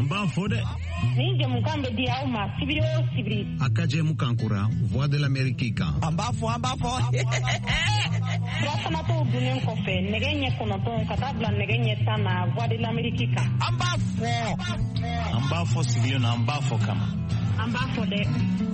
Amba fode. Ni jamukan be dia o ma sibiri o sibiri. Akaje mukankura Voix de l'Amérique. Amba fo. Rasana to dunen ko fe negenye kono to katabla negenye tana Voix de l'Amérique. Amba fo sigilo na amba fo kama. Amba fode.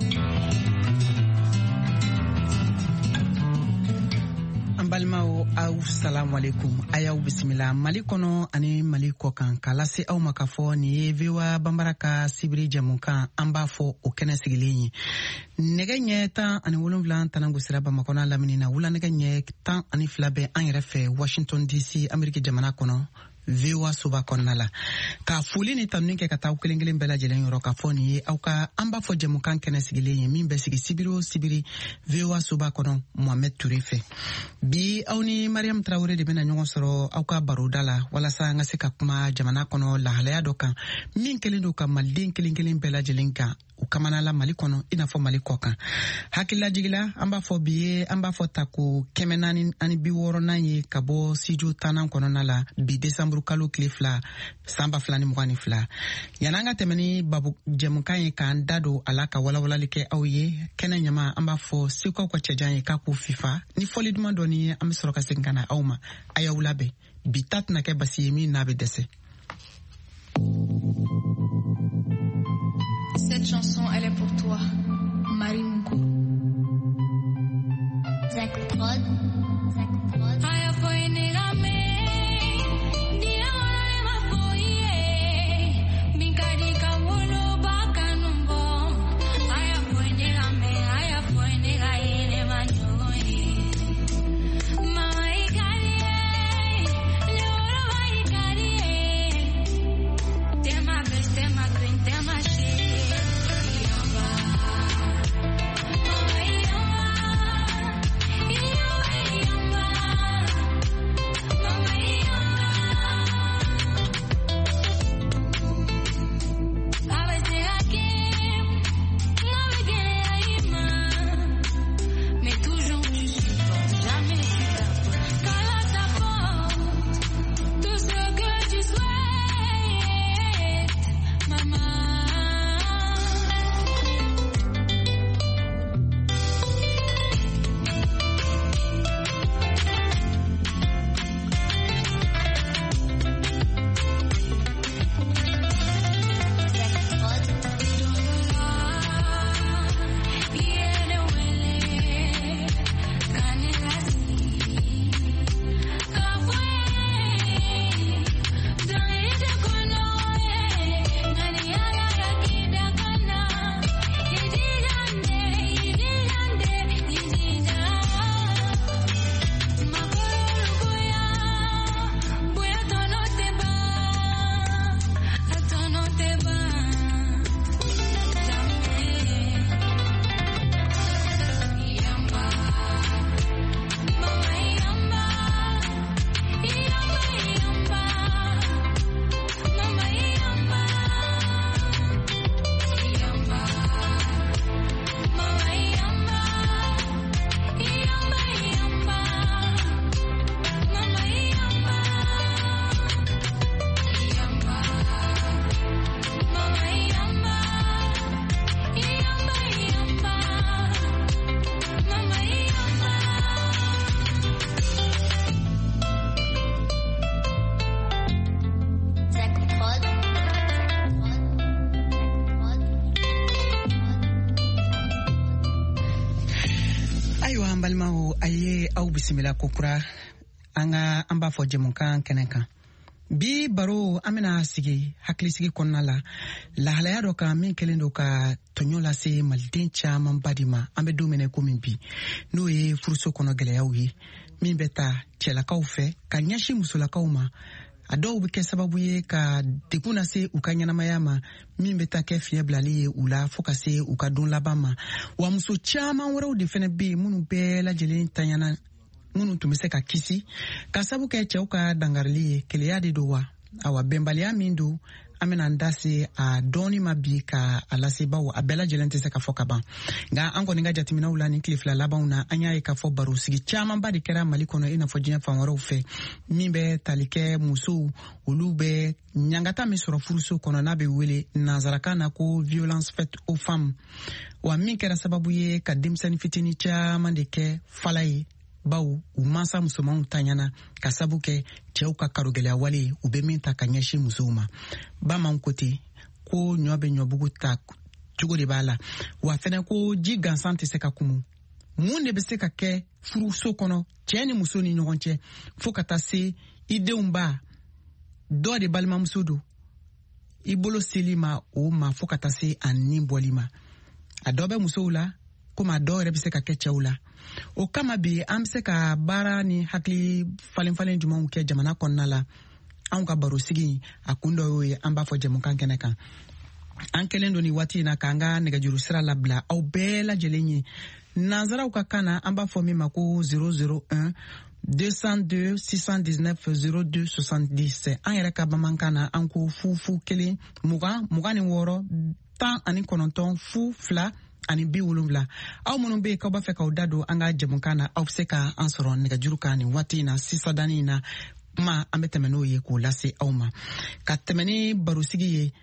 Balmao aw salamu alaikum ayaw bismillah Mali kono ani Mali kokan kala se aw makafo ni vewa bambaraka sibiri jamunkan amba fo o kene sigilenyi negenye tan ani wolonvlan tanangu siraba makona lamini na wula negenye tan ani flabe an yɛrɛ fɛ Washington DC Amerika jamana kono vewa suba kɔnɔna la ka foli ni tanuni kɛ ka taa kelen bɛɛ lajɛlen yɔrɔ ka fɔ ni ye aw ka an b'a fɔ jamukan kɛnɛ sigilen ye min bɛ sigi sibiri o sibiri vewa suba kɔnɔ Mohamed Touré fɛ bi aw ni Mariam Traoré de bɛna ɲɔgɔn sɔrɔ aw ka baroda la walasa an ka se ka kuma jamana kɔnɔ lahalaya dɔ kan min kelen don ka maliden kelen bɛɛ lajɛlen kan u kamana la Mali kɔnɔ i n'a fɔ Mali kɔ kan hakililajigila an b'a fɔ bi ye an b'a fɔ tako 460 ye ka bɔ studio 10 kɔnɔna la bi décembre kalo tile 2 san 2022 yan'an ka tɛmɛ ni babu jɛmukan ye k'an da don a la ka walawalali kɛ aw ye kɛnɛ ɲama an b'a fɔ sekaw ka cɛjan ye k'a k'u fifa ni fɔli duman dɔ ni an bɛ sɔrɔ ka segin ka na aw ma a y'aw labɛn bi ta tɛna kɛ basi ye min n'a bɛ dɛsɛ. Cette chanson, elle est pour toi, Marie Mungo. Zach Prod. Aya foi negame, dia ora ma foi, binkari ka wolo baka numbo. Aya foi negaye ne manyoe. Mama ikari, le oro va ikari. Tema best, tema queen, tema shit. balimaw aye aw bisimila kokura anga an b'a fɔ jɛmukan kɛnɛ kan bi baro an bɛna sigi hakilisigi kɔnɔna la lahalaya dɔ kan min kɛlen don ka tɔɲɔ lase maliden caman ba de ma an bɛ don min komi bi n'o ye furuso kɔnɔ gɛlɛyaw ye min bɛ ta cɛlakaw fɛ ka ɲɛsin musolakaw ma a dɔw bɛ kɛ sababu ye ka degun lase u ka ɲɛnamaya ma min bɛ taa kɛ fiɲɛ bilali ye u la fo ka se u ka don laban ma wa muso caman wɛrɛw de fana bɛ yen minnu bɛɛ lajɛlen tanyana minnu tun bɛ se ka kisi ka sabu kɛ cɛw ka dangarili ye keleya de don wa awa bɛnbaliya min don an bena an da se a dɔɔni ma bi ka a lase baw a bɛɛ lajɛlen tɛ se ka fɔ ka ban nka an kɔni ka jateminɛw la ni tile fila labanw na an y'a ye k'a fɔ baro sigi caamanba de kɛra Mali kɔnɔ i n'a fɔ diɲɛ fan wɛrɛw fɛ min bɛ tali kɛ musow olu bɛ ɲangata min sɔrɔ furuso kɔnɔ n'a bɛ wele nanzarakan na ko violence faite aux femmes wa min kɛra sababu ye ka denmisɛnnin fitinin caaman de kɛ fala ye baw u mansa musomanw tanyana ka sabu kɛ cɛw ka karogɛlɛya wale u bɛ min ta ka ɲɛsin musow ma bamanw ko ten ko ɲɔ bɛ ɲɔbugu ta cogo de b'a la wa fɛnɛ ko ji gansan tɛ se ka kumu mun de bɛ se ka kɛ furuso kɔnɔ cɛ ni muso ni ɲɔgɔn cɛ fo ka taa se i denw ba dɔ de balimamuso don i bolo seli ma o ma fo ka taa se a nin bɔli ma a dɔ bɛ musow la komi a dɔw yɛrɛ bɛ se ka kɛ cɛw la o kama bi an bɛ se ka baara ni hakili falen-falen jumanw kɛ jamana kɔnɔna la anw ka baro sigi a kun dɔ y'o ye an b'a fɔ jɛmukan kɛnɛ kan an kɛlen don ni waati in na k'an ka nɛgɛjuru sira labila aw bɛɛ lajɛlen ye nanzaraw ka kan na an b'a fɔ min ma ko 001 202 619 02 70 an yɛrɛ ka bamanankan na an ko fu kelen 20 26 19 fu 2 ani 70 aw minnu bɛ yen k'aw b'a fɛ k'aw da don an ka jɛmukan na aw bɛ se ka an sɔrɔ nɛgɛjuru kan nin waati in na sisadani in na kuma an bɛ tɛmɛ n'o ye k'o lase aw ma ka tɛmɛ ni barosigi ye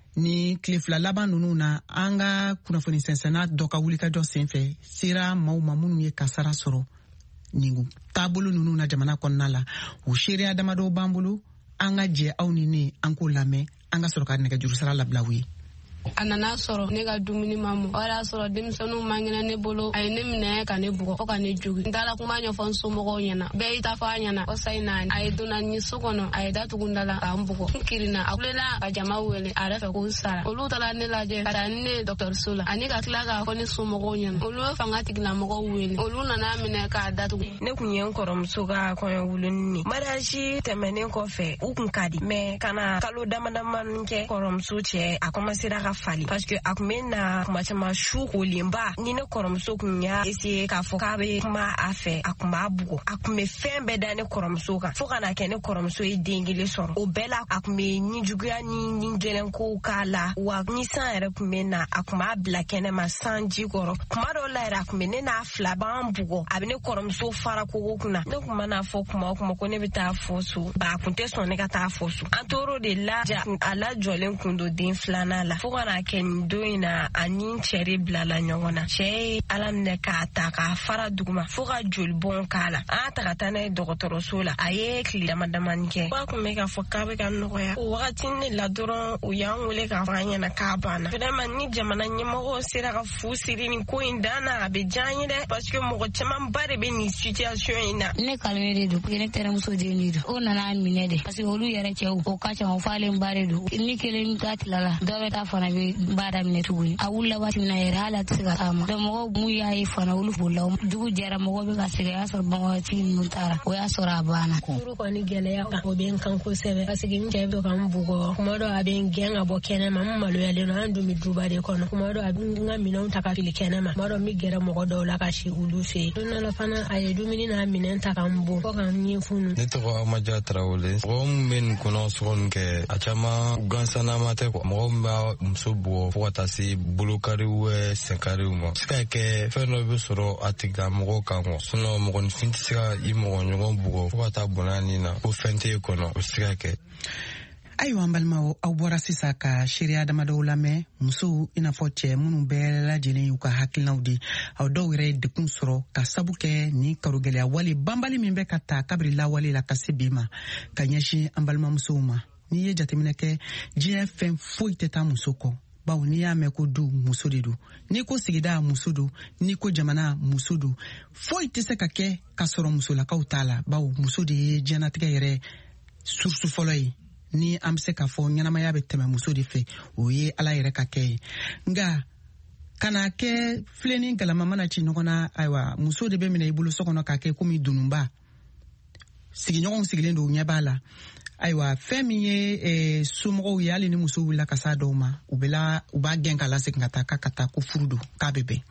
ni tile fila laban ninnu na an ka kunnafoni sɛnsɛnna dɔ ka wulikajɔ senfɛ sera maaw ma minnu ye kasara sɔrɔ nin taabolo ninnu na jamana kɔnɔna la u seereya damadɔ b'an bolo an ka jɛ aw ni ne an k'o lamɛn an ka sɔrɔ ka nɛgɛjuru sira labila u ye a nana sɔrɔ ne ka dumuni ma mɔ o y'a sɔrɔ denmisɛnninw mangɛnɛ ne bolo a ye ne minɛ ka ne bugɔ fo ka ne jogi n taara kuma ɲɛfɔ n somɔgɔw ɲɛna bɛɛ y'i ta fɔ a ɲɛna o sayi na a ye donna ɲi so kɔnɔ a ye datugu n da la k'an bugɔ n kirina a kulela ka jama wele a yɛrɛ fɛ k'u sara olu taara ne lajɛ ka taa ni ne dɔkitɛriso la ani ka tila k'a fɔ ne somɔgɔw ɲɛna olu ye fanga tigilamɔgɔw wele olu nana minɛ k'a datugu ne kun ye n kɔrɔmuso ka kɔɲɔ wuluni mariage tɛmɛnen kɔfɛ u kun ka di mɛ kana kalo damadamanin kɛ kɔrɔmuso cɛ a komansera ka fali parce que a kun bɛ na kuma caman su kolenba ni ne kɔrɔmuso kun y'a essayer k'a fɔ k'a bɛ kuma a fɛ a kun b'a bugɔ a kun bɛ fɛn bɛɛ da ne kɔrɔmuso kan fo ka na kɛ ne kɔrɔmuso ye den kelen sɔrɔ o bɛɛ la a kun bɛ ni juguya ni gɛlɛnkow k'a la wa ni san yɛrɛ kun bɛ na a kun b'a bila kɛnɛma san ji kɔrɔ kuma dɔw la yɛrɛ a kun bɛ ne n'a fila b'an bugɔ a bɛ ne kɔrɔmuso fara kogo kunna ne kun mana fɔ kuma o kuma ko ne bɛ taa fɔ so ba a kun tɛ sɔn ne ka taa fɔ so an tor'o de la a lajɔlen kun don den filanan la fo ka na kɛ nin don in na ani cɛ de bilala ɲɔgɔn na cɛ ye ala minɛ k'a ta k'a fara duguma fo ka joli bɔn k'a la an ta ka taa n'a ye dɔgɔtɔrɔso la a ye tile damadamani kɛ a kun bɛ k'a fɔ k'a bɛ ka nɔgɔya o wagati ne la dɔrɔn u y'an wele k'a fɔ an ɲɛna k'a banna vraiment ni jamana ɲɛmɔgɔw sera ka fu siri nin ko in dan na a bɛ diya n ye dɛ parce que mɔgɔ camanba de bɛ nin situation in na ne kalime de don ne tɛrɛmuso den de don o nana minɛ de parce que olu yɛrɛ cɛw o ka ca o falenba de don ni kelen ta tilala dɔ bɛ taa fana bɛ ba daminɛ tuguni a wulila waati min na yɛrɛ hali a tɛ se ka taama donc mɔgɔw mun y'a ye fana olu bolila dugu jɛra mɔgɔ bɛ ka segin o y'a sɔrɔ bankɔrɔtigi ninnu taara o y'a sɔrɔ a banna furu kɔni gɛlɛya kan o bɛ n kan kosɛbɛ parce que n cɛ bɛ ka n bugɔ kuma dɔ a bɛ n gɛn ka bɔ kɛnɛma n maloyalen don an dun bɛ duba de kɔnɔ kuma dɔ a bɛ n ka minɛnw ta ka fili kɛnɛma kuma dɔ n bɛ gɛrɛ mɔgɔ dɔw la ka si olu fɛ yen don dɔ la fana a ye dumuni n'a minɛn ta ka n bon fo ka n ɲɛ funu. Ne tɔgɔ Amaja Tarawele mɔgɔ min bɛ nin kɔnɔ sɔgɔni kɛ a caman gansanama tɛ mɔgɔ min b'a muso bugɔ fo ka taa se bolokariw sɛnkariw ma se ka kɛ fɛn dɔ bɛ sɔrɔ a tigilamɔgɔ kan sinon mɔgɔninfin tɛ se ka i mɔgɔ ɲɔgɔn bugɔ fo ka taa bɔnna nin na ko fɛn tɛ kɔnɔ o se ka kɛ. ayiwa an balimaw aw bɔra sisan ka seereya damadɔw lamɛn musow i n'a fɔ cɛ minnu bɛɛ lajɛlen y'u ka hakilinaw di aw dɔw yɛrɛ ye dekun sɔrɔ ka sabu kɛ ni karogɛlɛya wale banbali min bɛ ka ta kabiri lawale la ka se bi ma ka ɲɛsin an balimamusow ma n'i ye jateminɛ kɛ diɲɛ fɛn foyi tɛ taa muso kɔ bawo n'i y'a mɛn ko du muso de don n'i ko sigida muso don n'i ko jamana muso don foyi tɛ se ka kɛ ka sɔrɔ musolakaw t'a la bawo muso de ye diɲɛnatigɛ yɛrɛ surusu fɔlɔ ye ni an bɛ se k'a fɔ ɲɛnamaya bɛ tɛmɛ muso de fɛ o ye ala yɛrɛ ka kɛ ye nka kana kɛ filɛ ni galama mana ci ɲɔgɔn na ayiwa muso de bɛ minɛ i bolo so kɔnɔ k'a kɛ komi dununba sigiɲɔgɔnw sigilen don u ɲɛ b'a la ayiwa fɛn min ye somɔgɔw ye hali ni muso wulila ka s'a dɔw ma u b'a gɛn k'a lasegin ka taa k'a ka taa ko furu don k'a bɛ bɛn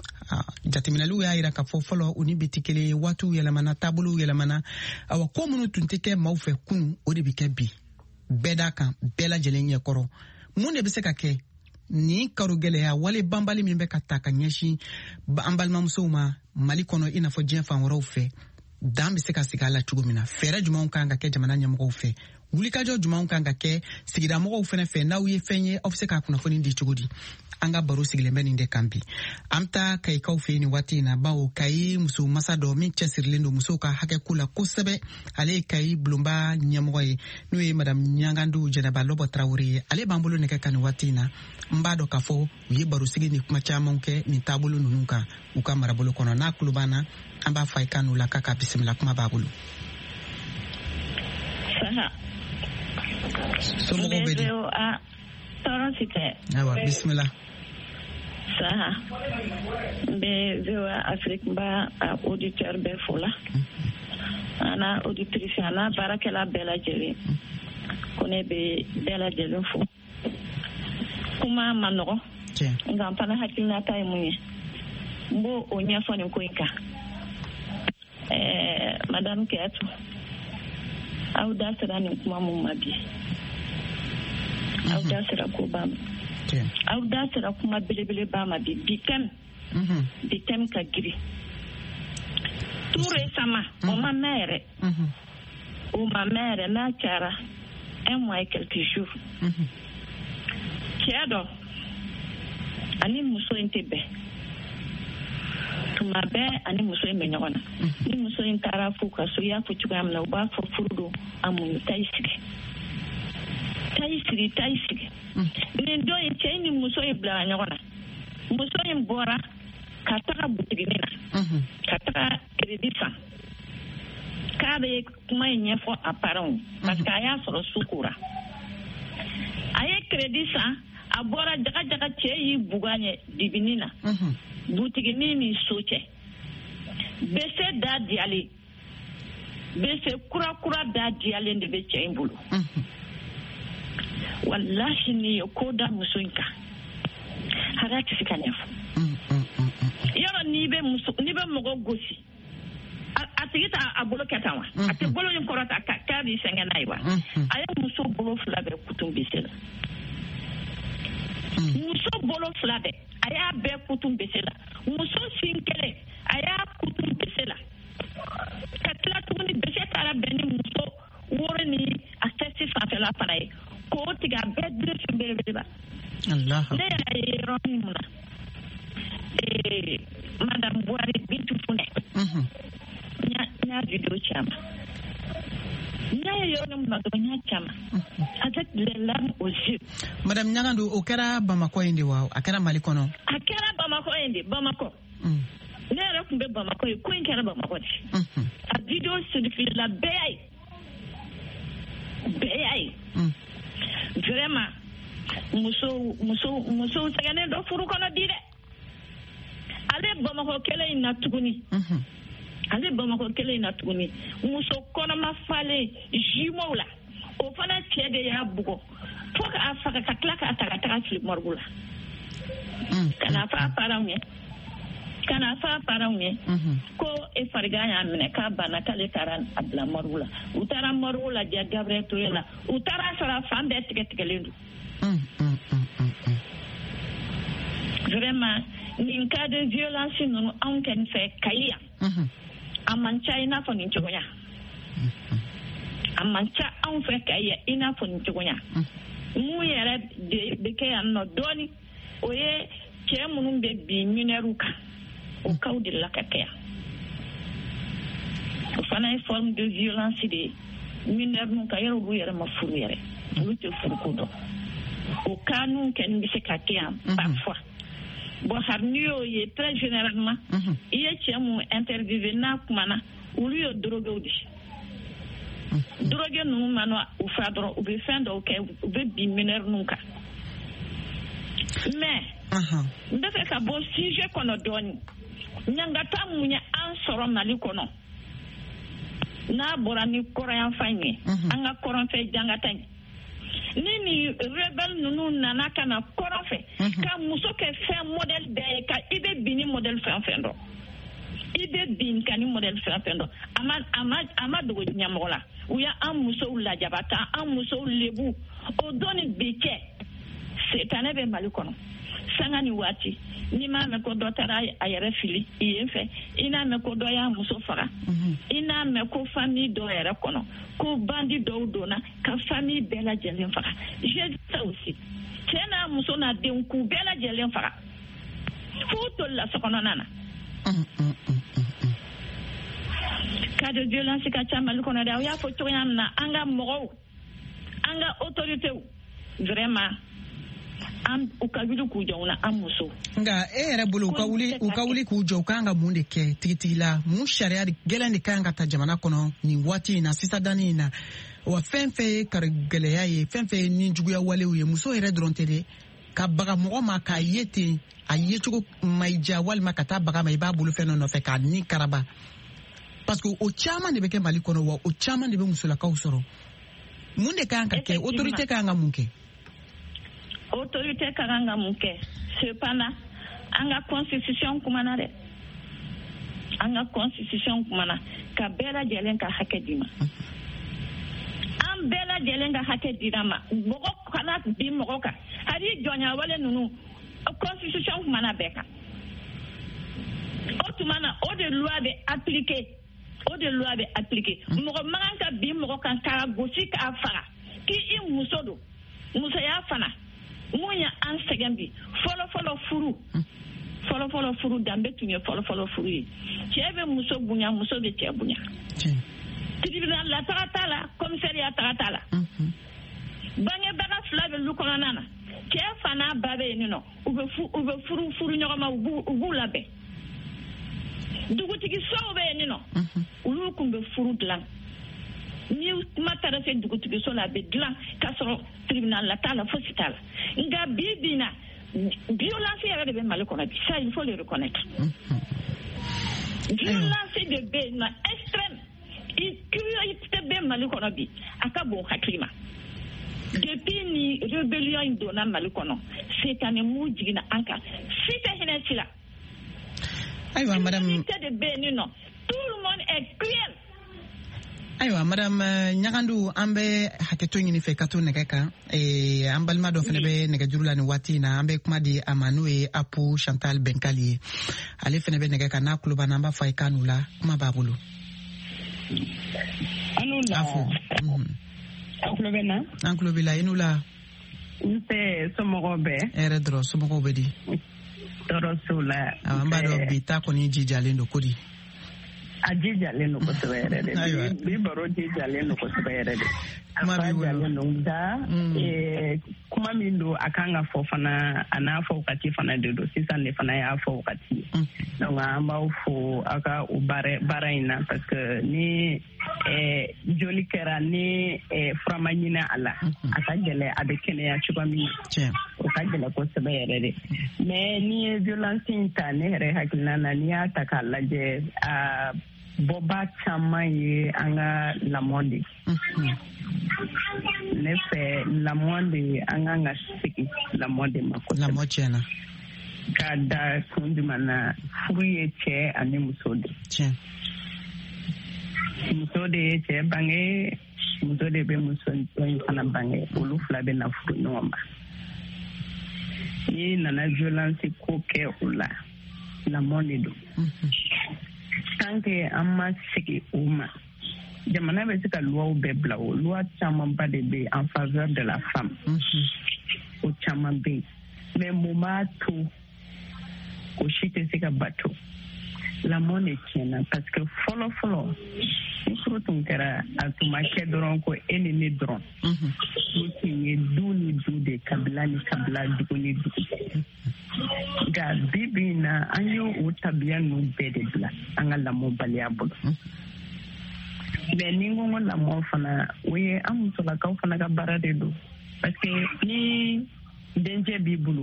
jateminɛliw y'a jira k'a fɔ fɔlɔ u ni bi tɛ kelen ye waatiw yɛlɛmana taabolow yɛlɛmana awa ko minnu tun tɛ kɛ maaw fɛ kunun o de bɛ kɛ bi bɛɛ d'a kan bɛɛ lajɛlen ɲɛkɔrɔ mun de bɛ se ka kɛ ni karo gɛlɛya wale banbali min bɛ ka ta ka ɲɛsin an balimamusow ma Mali kɔnɔ i n'a fɔ diɲɛ fan wɛrɛw fɛ dan bɛ se ka sigi a la cogo min na fɛɛrɛ jumɛnw kan ka kɛ jamana ɲɛmɔgɔw fɛ wulikajɔ jumɛnw kan ka kɛ sigida mɔgɔw fɛnɛ fɛ n'aw ye fɛn ye aw bɛ se ka kunnafoni di cogo di an ka baro sigilen bɛ nin de kan bi an bɛ taa Kayikaw fɛ yen nin waati in na bawo Kayi muso masa dɔ min cɛsirilen don musow ka hakɛko la kosɛbɛ ale ye Kayi bulonba ɲɛmɔgɔ ye n'o ye madame Ɲangandu Jɛnɛba Lɔbɔ Tarawele ye ale b'an bolo nɛgɛ kan nin waati in na n b'a dɔn k'a fɔ u ye baro sigi ni kuma camanw kɛ nin taabolo ninnu kan u ka marabolo kɔnɔ n'a kulo b'an na an b'a fɔ a ye kan n'u la k'a ka bisimila kuma b'a bolo. Somɔgɔw bɛ di? Tɔɔrɔ si tɛ. Ayiwa bisimila. Saha n bɛ VOA Afrique n b'a auditeur bɛɛ fo la ana auditrice ana baarakɛla bɛɛ lajɛlen ko ne bɛ bɛɛ lajɛlen fo kuma ma nɔgɔ nka n fana hakilinata ye mun ye n b'o o ɲɛfɔ nin ko in kan madame Keyatu aw da sera nin kuma mun ma bi aw da sera ko ba ma aw da sera kuma belebele ba ma bi bitem ka giri tout récemment on m'a mère n'a cara un mois et quelques jours cɛ dɔ ani muso in tɛ bɛn tuma bɛɛ ani muso in bɛ ɲɔgɔn na ni muso in taara f'u ka so i y'a fɔ cogoya min na u b'a fɔ furu don a mun ta i sigi nin don in cɛ ni muso in bilara ɲɔgɔn na muso in bɔra ka taga butiginin na ka taga crédit san k'a bɛ kuma in ɲɛfɔ a parents parce que a y'a sɔrɔ su kora a ye crédit san a bɔra jaga cɛ y'i buga ɲɛ dibinin na butiginin ni so cɛ bese da diyalen bese kura da diyalen de bɛ cɛ in bolo wallahi ni ye ko da muso in kan hara tɛ se ka ɲɛfɔ yɔrɔ n'i bɛ mɔgɔ gosi a tigi ta a bolo kɛ tan wa a tɛ bolo in kɔrɔ ta k'a b'i sɛgɛn n'a ye wa a ye muso bolo fila bɛɛ kutum bese la muso bolo fila bɛɛ a y'a bɛɛ kutum bese la muso sin kelen a y'a kutum bese la ka tila tuguni bese taara bɛn ni muso woro ni a sɛsi fanfɛla fana ye k'o tigɛ a bɛɛ dirisi belebeleba ne yɛrɛ ye yɔrɔ min mun na madame Buhari Bintu Funɛ n y'a video caman n'a ye yɔrɔ min na dɔrɔn n y'a caman avec les larmes aux yeux. Madame Ɲangandu o kɛra Bamakɔ in de wa a kɛra Mali kɔnɔ? A kɛra Bamakɔ in de Bamakɔ. Ne yɛrɛ tun bɛ Bamakɔ ye ko in kɛra Bamakɔ de. A video circulé la bɛɛ y'a ye. Vraiment muso sɛgɛnnen dɔ furu kɔnɔ bi dɛ. Ale Bamakɔ kelen in na tuguni. Muso kɔnɔma falen jumeau la o fana cɛ de y'a bugɔ fo k'a faga ka tila k'a ta ka taga fili morgue la. Kana fɔ a parents ye ko e farigan y'a minɛ k'a banna k'ale taara a bila morgue la u taara morgue la jɛ Gabriel Toye la u taara sɔrɔ fan bɛɛ tigɛlen don. Vraiment nin cas de violence ninnu anw kɔni fɛ Kayi yan a man ca i n'a fɔ nin cogoya a man ca anw fɛ Kayi yan i n'a fɔ nin cogoya mun yɛrɛ de kɛ yan nɔ dɔɔni o ye cɛ minnu bɛ bi minɛriw kan o kaw de la ka kɛ yan o fana ye forme de violence de ye minɛri ninnu ka yɛrɛ olu yɛrɛ ma furu yɛrɛ olu tɛ furu ko dɔn o cas ninnu kɔni bɛ se ka kɛ yan parfois. Bon, hari n'i y'o ye très généralement i ye cɛ mun interviewé n'a kumana olu ye drogués de drogués ninnu mana u fa dɔrɔn u bɛ fɛn dɔw kɛ u bɛ bin minɛri ninnu kan mais n bɛ fɛ ka bɔ sujet kɔnɔ dɔɔni ɲangata mun ye an sɔrɔ Mali kɔnɔ n'a bɔra ni kɔrɔyanfan ye an ka kɔrɔnfɛ jangata in ni rebelle ninnu nana ka na kɔrɔn fɛ ka muso kɛ fɛn modèle bɛɛ ye ka i bɛ bin ni modèle fɛn dɔn i bɛ bin ka ni modèle fɛn fɛn dɔn a ma dogo ɲɛmɔgɔ la u ya an musow lajabata an musow lebu o dɔnni bi kɛ setanɛ bɛ Mali kɔnɔ sanga ni waati ni m'a mɛn ko dɔ taara a yɛrɛ fili i yen fɛ i n'a mɛn ko dɔ y'a muso faga i n'a mɛn ko famille dɔ yɛrɛ kɔnɔ ko bandi dɔw donna ka famille bɛɛ lajɛlen faga j'ai vu ça aussi cɛ n'a muso n'a denw k'u bɛɛ lajɛlen faga f'u tolila sokɔnɔna na cas de violence ka ca Mali kɔnɔ dɛ aw y'a fɔ cogoya min na an ka mɔgɔw an ka autorités vraiment u ka wuli k'u jɔ na an muso nka e yɛrɛ bolo u ka wuli k'u jɔ u kan ka mun de kɛ tigitigi la mun sariya gɛlɛn de kan ka ta jamana kɔnɔ nin waati in na sisan danni in na wa fɛn fɛn ye kari gɛlɛya ye fɛn fɛn ye ni juguya walew ye muso yɛrɛ dɔrɔn tɛ dɛ ka baga mɔgɔ ma k'a ye ten a yecogo ma i diya walima ka taa baga ma i b'a bolo fɛn dɔ nɔfɛ k'a ni karaba parce que o caman de bɛ kɛ Mali kɔnɔ wa o caman de bɛ musolakaw sɔrɔ mun de kan ka kɛ autorité kan ka mun kɛ autorité kan ka mun kɛ cependant an ka constitution kumana dɛ an ka constitution kumana ka bɛɛ lajɛlen ka hakɛ di ma an bɛɛ lajɛlen ka hakɛ dira ma mɔgɔ kana bi mɔgɔ kan hali jɔnya wale ninnu constitution kumana bɛɛ kan o tuma na o de loi bɛ appliquer mɔgɔ man ka bi mɔgɔ kan k'a gosi k'a faga k'i muso don musoya fana mun ya an sɛgɛn bi fɔlɔ furu danbe tun ye fɔlɔ furu ye cɛ bɛ muso bonya muso bɛ cɛ bonya tribunal la taga t'a la commissariat taga t'a la bangebaga fila bɛ lu kɔnɔna na cɛ fa n'a ba bɛ yen nɔ u bɛ furu ɲɔgɔn ma u b'u labɛn dugutigi sow bɛ yen nɔ olu kun bɛ furu dilan ni kuma taara se dugutigi so la a bɛ dilan k'a sɔrɔ tribunal la t'a la fosi t'a la nka bi na violence yɛrɛ de bɛ Mali kɔnɔ bi ça il faut le reconnaître violence de bɛ yen nɔ extrême curiosité bɛ Mali kɔnɔ bi a ka bon hakili ma depuis ni rébellion in donna Mali kɔnɔ setanɛ mu jiginna an kan si tɛ hinɛ si la ayiwa madame de bɛ yen nɔ tout le monde est cruel. Ayiwa madame Ɲagandu an bɛ hakɛto ɲini fɛ ka to nɛgɛ kan an balima dɔ fana bɛ nɛgɛjuru la nin waati in na an bɛ kuma di a ma n'o ye Apu Chantal Benkali ye ale fana bɛ nɛgɛ kan n'a tulo b'an na an b'a fɔ a ye k'a n'u la kuma b'a bolo. An tulo bɛ na? An tulo b'i la i n'u la. Nse somɔgɔw bɛ? Hɛrɛ dɔrɔn somɔgɔw bɛ di. Tɔɔrɔ s'o la. An b'a dɔn bi ta kɔni jijalen don ko di. A jijalen don kosɛbɛ yɛrɛ de bi baro jijalen don kosɛbɛ yɛrɛ de a fa jalen don nka kuma min don a kan ka fɔ fana a n'a fɔ wagati fana de don sisan de fana y'a fɔ wagati ye donc an b'aw fo aw ka o baara in na parce que ni joli kɛra ni fura ma ɲini a la a ka gɛlɛ a bɛ kɛnɛya cogoya min na o ka gɛlɛ kosɛbɛ yɛrɛ de mais ni ye violence in ta ne yɛrɛ hakilina na n'i y'a ta k'a lajɛ bɔba caman ye an ka lamɔ de ne fɛ lamɔ de an kan ka segin lamɔ de ma kosɛbɛ lamɔ tiɲɛna k'a da kun jumɛn na furu ye cɛ ani muso de muso de ye cɛ bange muso de bɛ muso in fana bange olu fila bɛ na furu ɲɔgɔn ma n'i nana violence ko kɛ o la lamɔ de don tant que an ma segin o ma jamana bɛ se ka luwaw bɛɛ bila o luwa camanba de bɛ en faveur de la femme o caman bɛ yen mais mun b'a to o si tɛ se ka bato lamɔ de tiɲɛna parce que fɔlɔ ni furu tun kɛra a tun ma kɛ dɔrɔn ko e ni ne dɔrɔn o tun ye du ni du de kabila ni kabila dugu ni dugu nka bi in na an ye o tabiya ninnu bɛɛ de bila an ka lamɔbaliya bolo mais ni n ko lamɔ fana o ye an musolakaw fana ka baara de don parce que ni dencɛ b'i bolo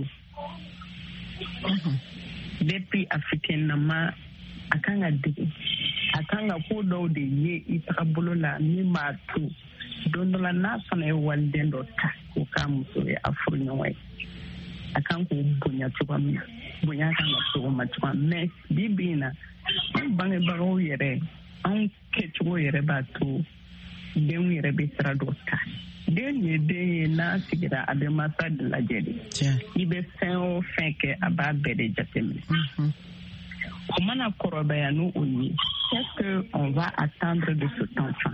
depuis a fitininama a kan ka dege a kan ka ko dɔw de ye i taga bolo la min b'a to don dɔ la n'a fana ye waliden dɔ ta o k'a muso ye a furu ɲɔgɔn ye a kan k'o bonya cogoya min na bonya kan ka cogo ma cogo mais bibi na an bangebagaw yɛrɛ an kɛcogo yɛrɛ b'a to denw yɛrɛ bɛ sira dɔ ta den ye den ye n'a sigira a bɛ masa de lajɛ de i bɛ fɛn o fɛn kɛ a b'a bɛɛ de jateminɛ o mana kɔrɔbaya n'o ye qu'est-ce qu'on va attendre de cet enfant?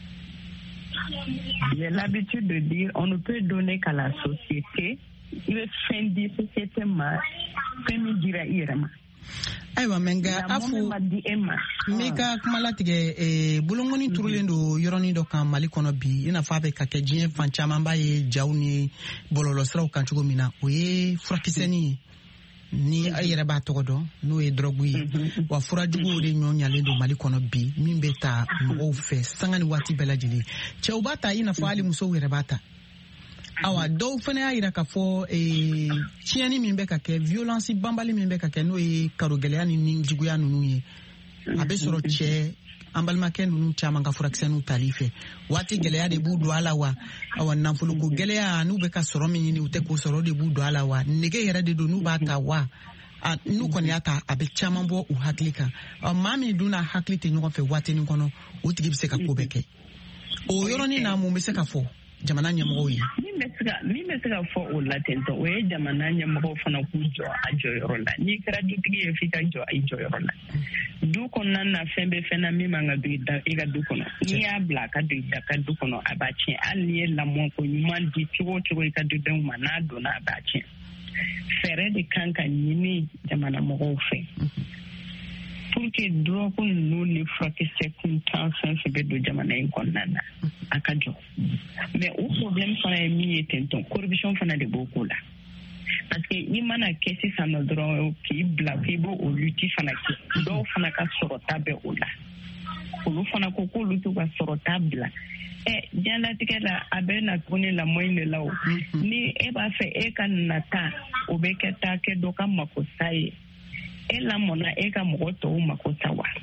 J'ai l'habitude de dire on ne peut donner qu'à la société. Il est fin de société ma fɛn dira i yɛrɛ ma. Ayiwa menga afu meka kumala tigɛ bolongoni turulen do yɔrɔnin dɔ kan Mali kɔnɔ bi ina fa bɛ ka kɛ diɲɛ fan caman b'a ye jaw ni bɔlɔlɔsiraw kan cogo min na o ye furakisɛni ni a yɛrɛ b'a tɔgɔ dɔn n'o ye drogue ye wa furajuguw de ɲɔɲalen do Mali kɔnɔ bi min bɛ ta mɔgɔw fɛ sanga ni waati bɛɛ lajɛlen cɛw b'a ta i n'a fɔ hali musow yɛrɛ b'a ta awa dɔw fana y'a yira k'a fɔ tiɲɛni min bɛ ka kɛ violence banbali min bɛ ka kɛ n'o ye karogɛlɛya ni juguya ninnu ye a bɛ sɔrɔ cɛ an balimakɛ ninnu caman ka furakisɛninw tali fɛ waati gɛlɛya de b'u don a la wa awa nafoloko gɛlɛya n'u bɛ ka sɔrɔ min ɲini u tɛ k'o sɔrɔ de b'u don a la wa nege yɛrɛ de don n'u b'a ta wa n'u kɔni y'a ta a bɛ caman bɔ u hakili kan maa min dun n'a hakili tɛ ɲɔgɔn fɛ waatinin kɔnɔ o tigi bɛ se ka ko bɛɛ kɛ o yɔrɔnin na mun bɛ se ka fɔ jamana ɲɛmɔgɔw ye min bɛ se ka fɔ o la tentɔ o ye jamana ɲɛmɔgɔw fana k'u jɔ a jɔyɔrɔ la n'i kɛra dutigi ye f'i ka jɔ i jɔyɔrɔ la du kɔnɔna na fɛn bɛ fɛn na min man ka don i ka du kɔnɔ n'i y'a bila a ka don i ka du kɔnɔ a b'a tiɲɛ hali n'i ye lamɔ ko ɲuman di cogo o cogo i ka dudenw ma n'a donna a b'a tiɲɛ fɛɛrɛ de kan ka ɲini jamana mɔgɔw fɛ pour que drogue ninnu ni furakisɛ kuntan fɛn fɛn bɛ don jamana in kɔnɔna na a ka jɔ mais o problème fana ye min ye tentɔn corruption fana de b'o ko la parce que i mana kɛ sisan nɔ dɔrɔn k'i bila k'i b'o o lutte fana kɛ dɔw fana ka sɔrɔta bɛ o la olu fana ko k'olu t'u ka sɔrɔta bila diɲɛlatigɛ la a bɛ na tuguni lamɔ in de la o ni e b'a fɛ e ka nata o bɛ kɛ taa kɛ dɔ ka makosa ye e lamɔna e ka mɔgɔ tɔw mako sa wa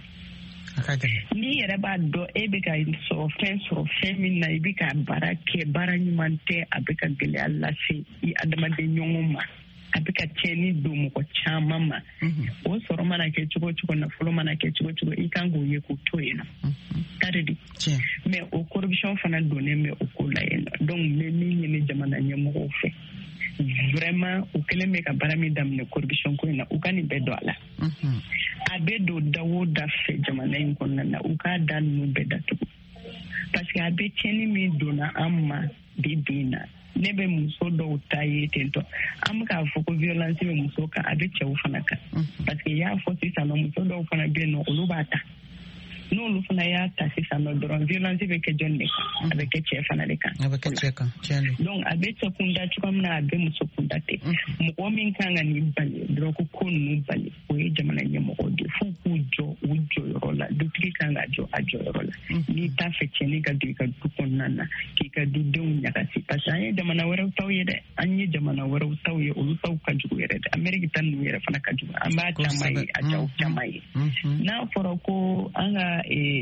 n'i yɛrɛ b'a dɔn e bɛ ka sɔrɔ fɛn min na i bɛ ka baara kɛ baara ɲuman tɛ a bɛ ka gɛlɛya lase i adamaden ɲɔgɔn ma a bɛ ka tiɲɛni don mɔgɔ caman ma o sɔrɔ mana kɛ cogo cogo nafolo mana kɛ cogo cogo i kan k'o ye k'o to yen nɔ tari di mais o corruption fana donnen bɛ o ko la yen nɔ donc n bɛ min ɲini jamana ɲɛmɔgɔw fɛ vraiment u kɛlen bɛ ka baara min daminɛ corruption ko in na u ka nin bɛɛ don a la a bɛ don da o da fɛ jamana in kɔnɔna na u k'a da ninnu bɛɛ datugu parce que a bɛ tiɲɛni min donna an ma bi na ne bɛ muso dɔw ta ye tentɔ an bɛ k'a fɔ ko violence bɛ muso kan a bɛ cɛw fana kan parce que i y'a fɔ sisan nɔ muso dɔw fana bɛ yen nɔ olu b'a ta n'olu fana y'a ta sisan nɔ dɔrɔn violence bɛ kɛ jɔn de kan a bɛ kɛ cɛ fana de kan donc a bɛ cɛ kunda cogoya min na a bɛ muso kunda ten mɔgɔ min kan ka nin bali dɔrɔn ko ninnu bali o ye jamana ɲɛmɔgɔ de f'u k'u jɔ u jɔyɔrɔ la dutigi kan ka jɔ a jɔyɔrɔ la n'i t'a fɛ cɛnni ka don i ka du kɔnɔna na k'i ka dudenw ɲagasi parce que an ye jamana wɛrɛw taw ye dɛ an ye jamana wɛrɛw taw ye olu taw ka jugu yɛrɛ dɛ Amérique ta ninnu yɛrɛ fana ka jugu an b'a caman ye a jaw caman ye n'a fɔra ko an ka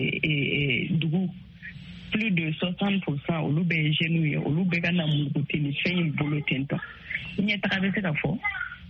dugu plus de 60% olu bɛ ye jeunes ye olu bɛ ka na murukuti ni fɛn in bolo tentɔ ɲɛtaga bɛ se ka fɔ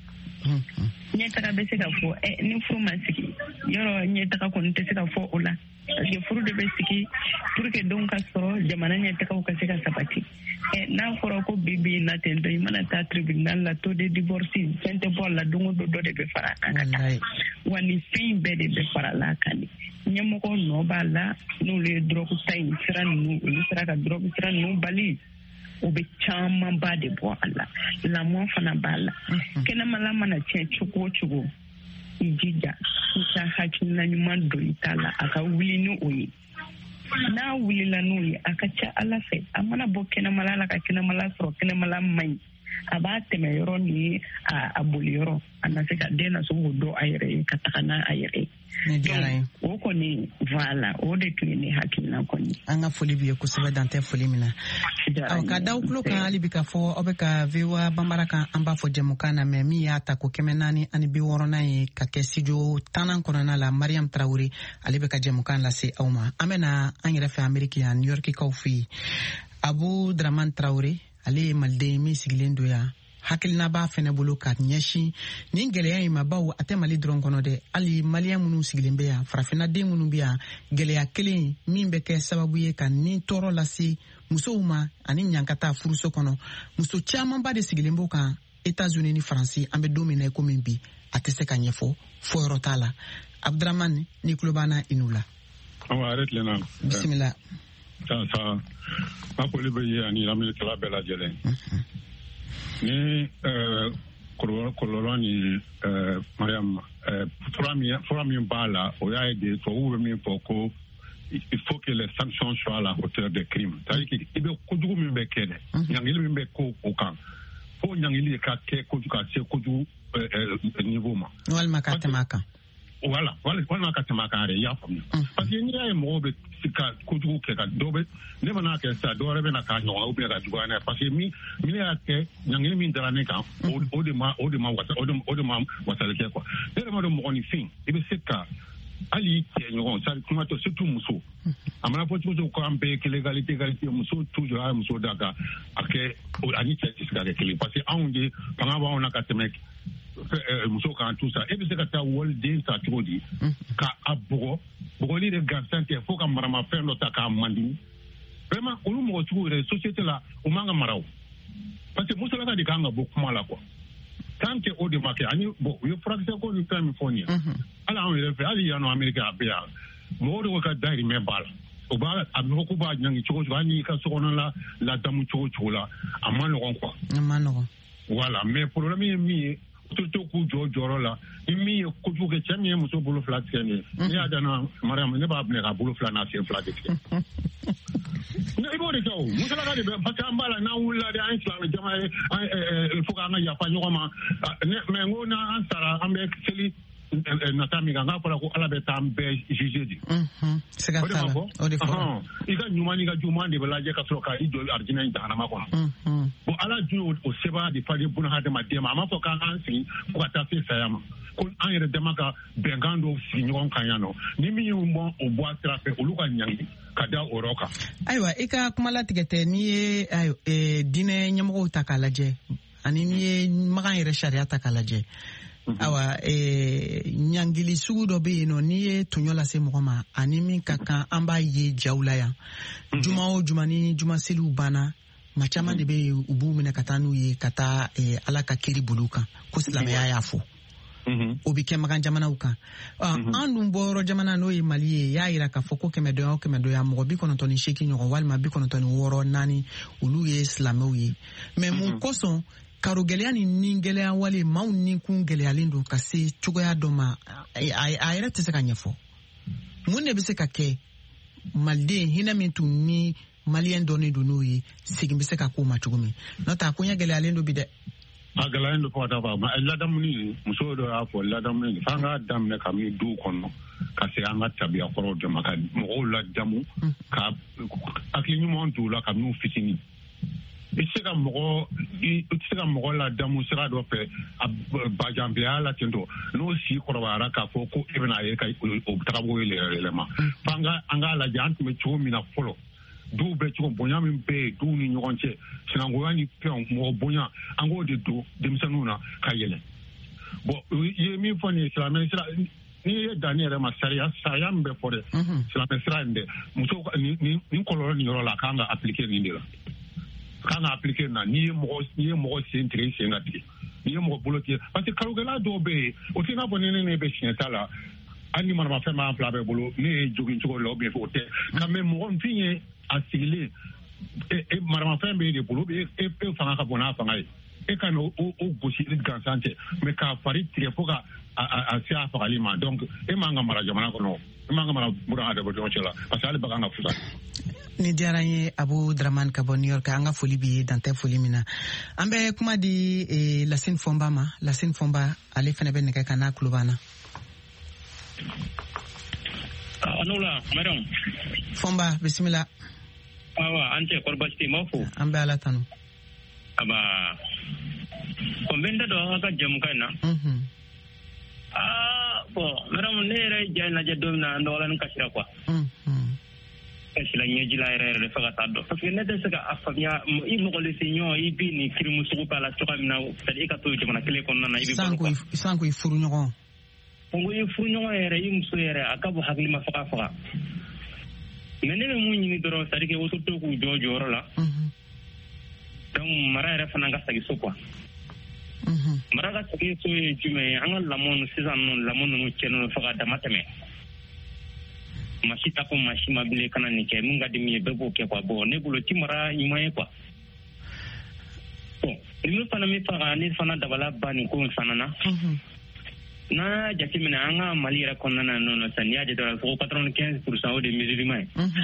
ɲɛtaga bɛ se ka fɔ ni furu ma sigi yɔrɔ ɲɛtaga kɔni tɛ se ka fɔ o la parce que furu de bɛ sigi pour que denw ka sɔrɔ jamana ɲɛtagaw ka se ka sabati n'a fɔra ko bi na tentɔ i mana taa tribunal la taux de divorce fɛn tɛ bɔ a la don o don dɔ de bɛ fara an ka taa wa nin fɛn in bɛɛ de bɛ fara la kan de ɲɛmɔgɔ nɔ b'a la n'olu ye drogue ta in sira ninnu olu sera ka drogue sira ninnu bali o bɛ caman ba de bɔ a la lamɔ fana b'a la kɛnɛmala mana tiɲɛ cogo o cogo i jija i ka hakilina ɲuman don i ta la a ka wuli ni o ye n'a wulila n'o ye a ka ca ala fɛ a mana bɔ kɛnɛmala la ka kɛnɛmala sɔrɔ kɛnɛmala man ɲi a b'a tɛmɛ yɔrɔ ni a boli yɔrɔ a na se ka den na se k'o dɔn a yɛrɛ ye ka taga n'a a yɛrɛ ye o kɔni voilà o de tun ye ne hakilina kɔni an ka foli b'i ye kosɛbɛ dan tɛ foli min na ka da tulo kan hali bi ka fɔ aw bɛ ka VOA Bambara kan an b'a fɔ jɛmukan na mɛ min y'a ta ko 460 ye ka kɛ studio 10 kɔnɔna la Mariam Traoré ale bɛ ka jɛmukan lase aw ma an bɛna an yɛrɛ fɛ Ameriki yan New York kaw fɛ yen Abu Draman Traoré ale ye maliden min sigilen don yan hakilina b'a fɛnɛ bolo ka ɲɛsin nin gɛlɛya in ma bawo a tɛ Mali dɔrɔn kɔnɔ dɛ hali maliyɛn minnu sigilen bɛ yan farafinna den minnu bɛ yan gɛlɛya kelen min bɛ kɛ sababu ye ka nin tɔɔrɔ lase musow ma ani ɲankata furuso kɔnɔ muso camanba de sigilen b'o kan États-Unis ni Faransi an bɛ don min na ko min bi a tɛ se ka ɲɛfɔ fo yɔrɔ t'a la Abdramane ni tulo b'an inu la arrête lena bisimila sa ma poli be ye ani lamini kala bɛɛ lajɛlen ni kolɔlɔ ni Mariam fura min b'a la o y'a ye de tubabuw bɛ min fɔ ko il faut que les sanctions soient à la hauteur des crimes c'est-à-dire que i bɛ kojugu min bɛ kɛ dɛ ɲangili min bɛ ko o kan fo ɲangili ka kɛ kojugu ka se kojugu niveau ma walima ka tɛmɛ a kan walima ka tɛmɛ a kan yɛrɛ i y'a faamuya parce que n'i y'a ye mɔgɔw bɛ ka kojugu kɛ ka dɔ bɛ ne mana kɛ sa dɔ wɛrɛ bɛ na k'a ɲɔgɔn ubiyɛn ka juguya n'a ye parce que min y'a kɛ ɲangili min dara ne kan o de ma wasali kɛ quoi ne yɛrɛ ma dɔn mɔgɔninfin i bɛ se ka hali cɛ ɲɔgɔn c'est kuma to surtout muso a mana fɔ cogo ko an bɛɛ kelen égalité muso toujours a ye muso da kan a kɛ ani cɛ tɛ se ka kɛ kelen parce que anw de fanga b'anw na ka tɛmɛ muso kan tout ça e bɛ se ka taa waliden ta cogo di ka a bugɔli de gansan tɛ fo ka maramafɛn dɔ ta k'a mandi vraiment olu mɔgɔ cogo yɛrɛ société la o man ka mara o parce que musolaka de kan ka bɔ kuma la quoi tant que o de ma kɛ ani bon u ye furakisɛ ko ni fɛn min fɔ nin ye hali anw yɛrɛ fɛ hali yan nɔ Amérique a bɛ yan mɔgɔw de ko ka dahirimɛ b'a la o b'a a bɛ fɔ ko b'a ɲangi cogo cogo hali n'i ka sokɔnɔla ladamu cogo cogo la a ma nɔgɔn quoi a ma nɔgɔn voilà mais problème ye min ye surtout k'u jɔ jɔyɔrɔ la ni min ye kojugu kɛ cɛ min ye muso bolo fila tigɛ nin ye ne y'a danna Mariam ne b'a minɛ ka bolo fila n'a sen fila de tigɛ i b'o de kɛ o musolaka de bɛ parce que an b'a la n'an wulila de an ye silamɛ jama ye il faut k'an ka yafa ɲɔgɔn ma mais n ko n'an sara an bɛ seli nata min kan n'a fɔra ko Ala bɛ taa an bɛɛ juger de o de ma fɔ i ka ɲuman n'i ka juguman de bɛ lajɛ ka sɔrɔ ka i jɔ arijinɛ in jahanama kɔnɔ bon Ala dun o sɛbɛn de falen buna hadamaden ma a m'a fɔ k'an k'an sigi fo ka taa se saya ma ko an yɛrɛ dama ka bɛnkan dɔw sigi ɲɔgɔn kan yan nɔ ni min y'u bɔ o bɔ a sira fɛ olu ka ɲangi ka da o yɔrɔ kan ayiwa i ka kuma latigɛ tɛ n'i ye diinɛ ɲɛmɔgɔw ta k'a lajɛ ani n'i ye Magan yɛrɛ sariya ta k'a lajɛ awa ɲangili sugu dɔ bɛ yen nɔ n'i ye tɔɲɔ lase mɔgɔ ma ani min ka kan an b'a ye jaw la yan juma o juma ni juma seliw banna ma caman de bɛ yen u b'u minɛ ka taa n'u ye ka taa Ala ka kiri bolo kan ko silamɛya y'a fɔ o bɛ kɛ Magan jamanaw kan an dun bɔyɔrɔ jamana n'o ye Mali ye y'a jira k'a fɔ ko 100 o 100 mɔgɔ 98 ɲɔgɔn walima 96 4 olu ye silamɛw ye mais mun kosɔn karo gɛlɛya ni nin gɛlɛya wale maaw ni kun gɛlɛyalen don ka se cogoya dɔ ma a yɛrɛ tɛ se ka ɲɛfɔ mun de bɛ se ka kɛ maliden hinɛ min tun ni maliyɛn dɔnnen don n'o ye segin bɛ se ka k'o ma cogo min n'o tɛ a ko ɲɛ gɛlɛyalen don bi dɛ a gɛlɛyalen don fo ka taa fɔ ladamuni muso dɔ y'a fɔ ladamuni f'an k'a daminɛ ka min duw kɔnɔ ka se an ka tabiya kɔrɔw de ma ka mɔgɔw ladamu ka hakili ɲuman t'u la ka minnu fitinin i tɛ se ka mɔgɔ ladamu sira dɔ fɛ bajanbilaya la ten tɔ n'o si kɔrɔbayara k'a fɔ ko e bɛna ye ka o tagabolo yɛlɛma f'an k'a lajɛ an tun bɛ cogo min na fɔlɔ duw bɛ cogo bonya min bɛ yen duw ni ɲɔgɔn cɛ sinankunya ni fɛnw mɔgɔ bonya an k'o de don denmisɛnninw na ka yɛlɛ bon i ye min fɔ nin ye silamɛ sira n'i ye danni yɛrɛ ma sariya min bɛ fɔ dɛ silamɛ sira in dɛ muso nin kɔlɔlɔ nin yɔrɔ la a kan ka appliquer nin de la kan ka appliquer na n'i ye mɔgɔ sen tigɛ i sen ka tigɛ n'i ye mɔgɔ bolo tigɛ parce que kalogɛlɛya dɔw bɛ yen o tɛ i n'a fɔ ni ne bɛ siɲɛ ta la hali ni maramafɛn b'an fila bɛɛ bolo ne ye jogin cogo la o bɛ fɔ o tɛ nka mɛ mɔgɔnfin ye a sigilen maramafɛn bɛ de bolo e fanga ka bon n'a fanga ye e ka n'o gosili gansan tɛ mɛ k'a fari tigɛ fo ka a se a fagali ma donc e m'an ka mara jamana kɔnɔ e m'an ka mara buna adamadenw cɛ la parce que hali bagan ka fusa. Ni diyara n ye Abu Dramane ka bɔ New York an ka foli b'i ye dan tɛ foli min na an bɛ kuma di Lasine Fɔnba ma Lasine Fɔnba ale fana bɛ nɛgɛ kan n'a tulo b'an na. Anola madam Fɔnba bisimila. Awa an tɛ kɔrɔ baasi tɛ ma fo. An bɛ Ala tanu. Aba ko n bɛ n da don an ka jɛmukan na. Bon madam ne yɛrɛ jɛ lajɛ don min na an dɔgɔla ni kasira quoi. kasi la ɲɛji la yɛrɛ yɛrɛ fo ka taa dɔn parce que ne tɛ se ka a faamuya i mɔgɔlisiɲɔgɔn i bɛ nin kirimu sugu k'a la cogoya min na c'est-à-dire i ka to jamana kelen kɔnɔna na i bɛ balo quoi san ko i furu ɲɔgɔn ko i furu ɲɔgɔn yɛrɛ i muso yɛrɛ a ka bɔ hakili ma faga mais ne bɛ mun ɲini dɔrɔn c'est-à-dire que woso to k'u jɔ jɔyɔrɔ la donc mara yɛrɛ fana ka segin so quoi mara ka segin so ye jumɛn ye an ka lamɔ sisan lamɔ ninnu cɛnnen fo ka dama tɛmɛ masi ta ko masi ma bile kana nin kɛ min ka di min ye bɛɛ b'o kɛ quoi bon ne bolo ti mara ɲuman ye quoi bon min fana mi faga ne fana dabala ba nin ko in fana na n'a jateminɛ an ka mali yɛrɛ kɔnɔna na nɔ sisan n'i y'a jate fo 95% o de ye musulman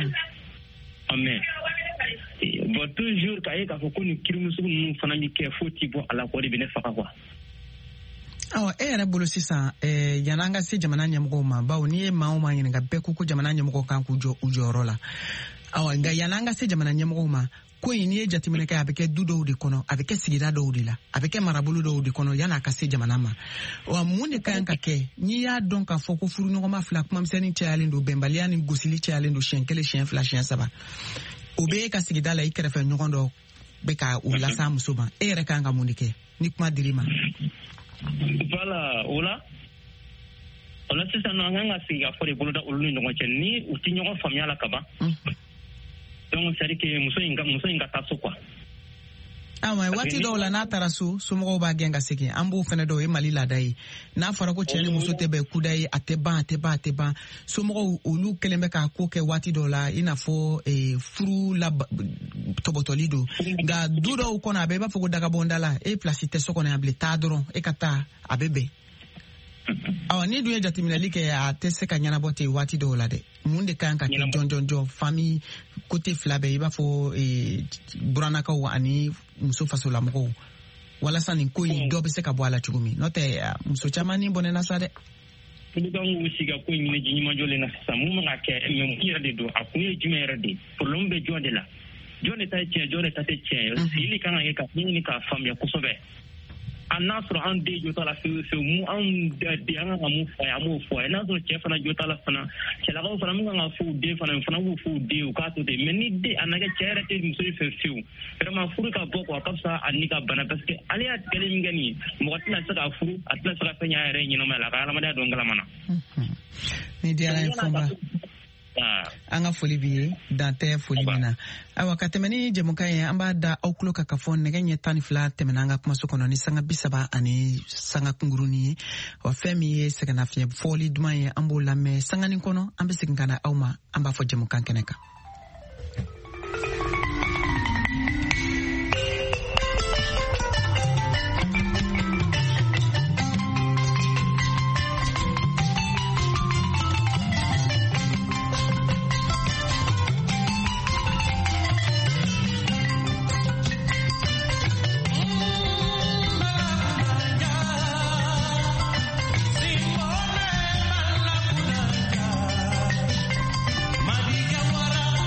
ye mais bon toujours k'a ye k'a fɔ ko nin kirimusugu ninnu fana mi kɛ fo ti bɔ a la kɔ de bɛ ne faga quoi e yɛrɛ bolo sisan yan'an ka se jamana ɲɛmɔgɔw ma bawo n'i ye maa o maa ɲininka bɛɛ ko jamana ɲɛmɔgɔw kan k'u jɔ u jɔyɔrɔ la nka yan'an ka se jamana ɲɛmɔgɔw ma ko in n'i ye jateminɛ kɛ a bɛ kɛ du dɔw de kɔnɔ a bɛ kɛ sigida dɔw de la a bɛ kɛ marabolo dɔw de kɔnɔ yan'a ka se jamana ma wa mun de ka kan ka kɛ n'i y'a dɔn k'a fɔ ko furuɲɔgɔnma fila kumamisɛnnin cayalen don bɛnbaliya ni gosili cayalen don siɲɛ 1 siɲɛ 2 siɲɛ 3 o bɛ e ka sigida la i kɛrɛfɛ ɲɔgɔn dɔ bɛ ka o lasa muso ma e yɛrɛ ka kan ka mun de kɛ ni kuma dir'i ma voilà o la sisan an kan ka sigi ka fɔ de boloda olu ni ɲɔgɔn cɛ ni u ti ɲɔgɔn faamuya la ka ban donc c'est à dire que muso in ka taa so quoi waati dɔw la n'a taara so somɔgɔw b'a gɛn ka segin an b'o fɛnɛ dɔw ye mali laada ye n'a fɔra ko cɛ ni muso tɛ bɛn kuda ye a tɛ ban somɔgɔw olu kɛlen bɛ k'a ko kɛ waati dɔw la i n'a fɔ furu la tɔbɔtɔli don nka du dɔw kɔnɔ a bɛ i b'a fɔ ko dagabɔnda la e place tɛ so kɔnɔ yan bilen taa dɔrɔn e ka taa a bɛ bɛn ni dun ye jateminɛli kɛ a tɛ se ka ɲɛnabɔ ten waati dɔw la dɛ mun de kan ka kɛ jɔnjɔnjɔ famille côté fila bɛɛ i b'a fɔ buranakaw ani muso fasolamɔgɔw walasa nin ko in dɔ bɛ se ka bɔ a la cogo min n'o tɛ muso caman ni bɔnɛna sa dɛ olu kan k'u sigi ka ko in ɲini ɲumanjɔ le na sisan mun ma ka kɛ mais mun yɛrɛ de don a kun ye jumɛn yɛrɛ de problème bɛ jɔn de la jɔn de ta ye tiɲɛ jɔn de ta tɛ tiɲɛ sigili kan ka kɛ ka ɲini k'a faamuya kosɛbɛ a n'a sɔrɔ an den jo t'a la fewu mun an den an kan ka mun fɔ a ye an b'o fɔ a ye n'a sɔrɔ cɛ fana jo t'a la fana cɛlakaw fana min kan ka fɔ u den fana b'u fɔ u den u k'a to ten mais ni den a na kɛ cɛ yɛrɛ tɛ muso in fɛ fewu vraiment furu ka bɔ quoi a ka fisa a ni ka bana parce que ale y'a tigɛli min kɛ nin ye mɔgɔ tɛna se ka furu a tɛna se ka fɛn ɲɛ a yɛrɛ ye ɲɛnamaya la a ka adamadenya dɔn kalamana ni diyara ye fɔnba an ka foli b'i ye dan tɛ foli min na ayiwa ka tɛmɛ ni jɛmukan ye an b'a da aw tulo kan ka fɔ nɛgɛ ɲɛ 12 tɛmɛna an ka kumaso kɔnɔ ni sanga 30 ani sanga kungurunin ye wa fɛn min ye sɛgɛnnafiɲɛ fɔli duman ye an b'o lamɛn sanganin kɔnɔ an bɛ segin ka na aw ma an b'a fɔ jɛmukan kɛnɛ kan Madiga wara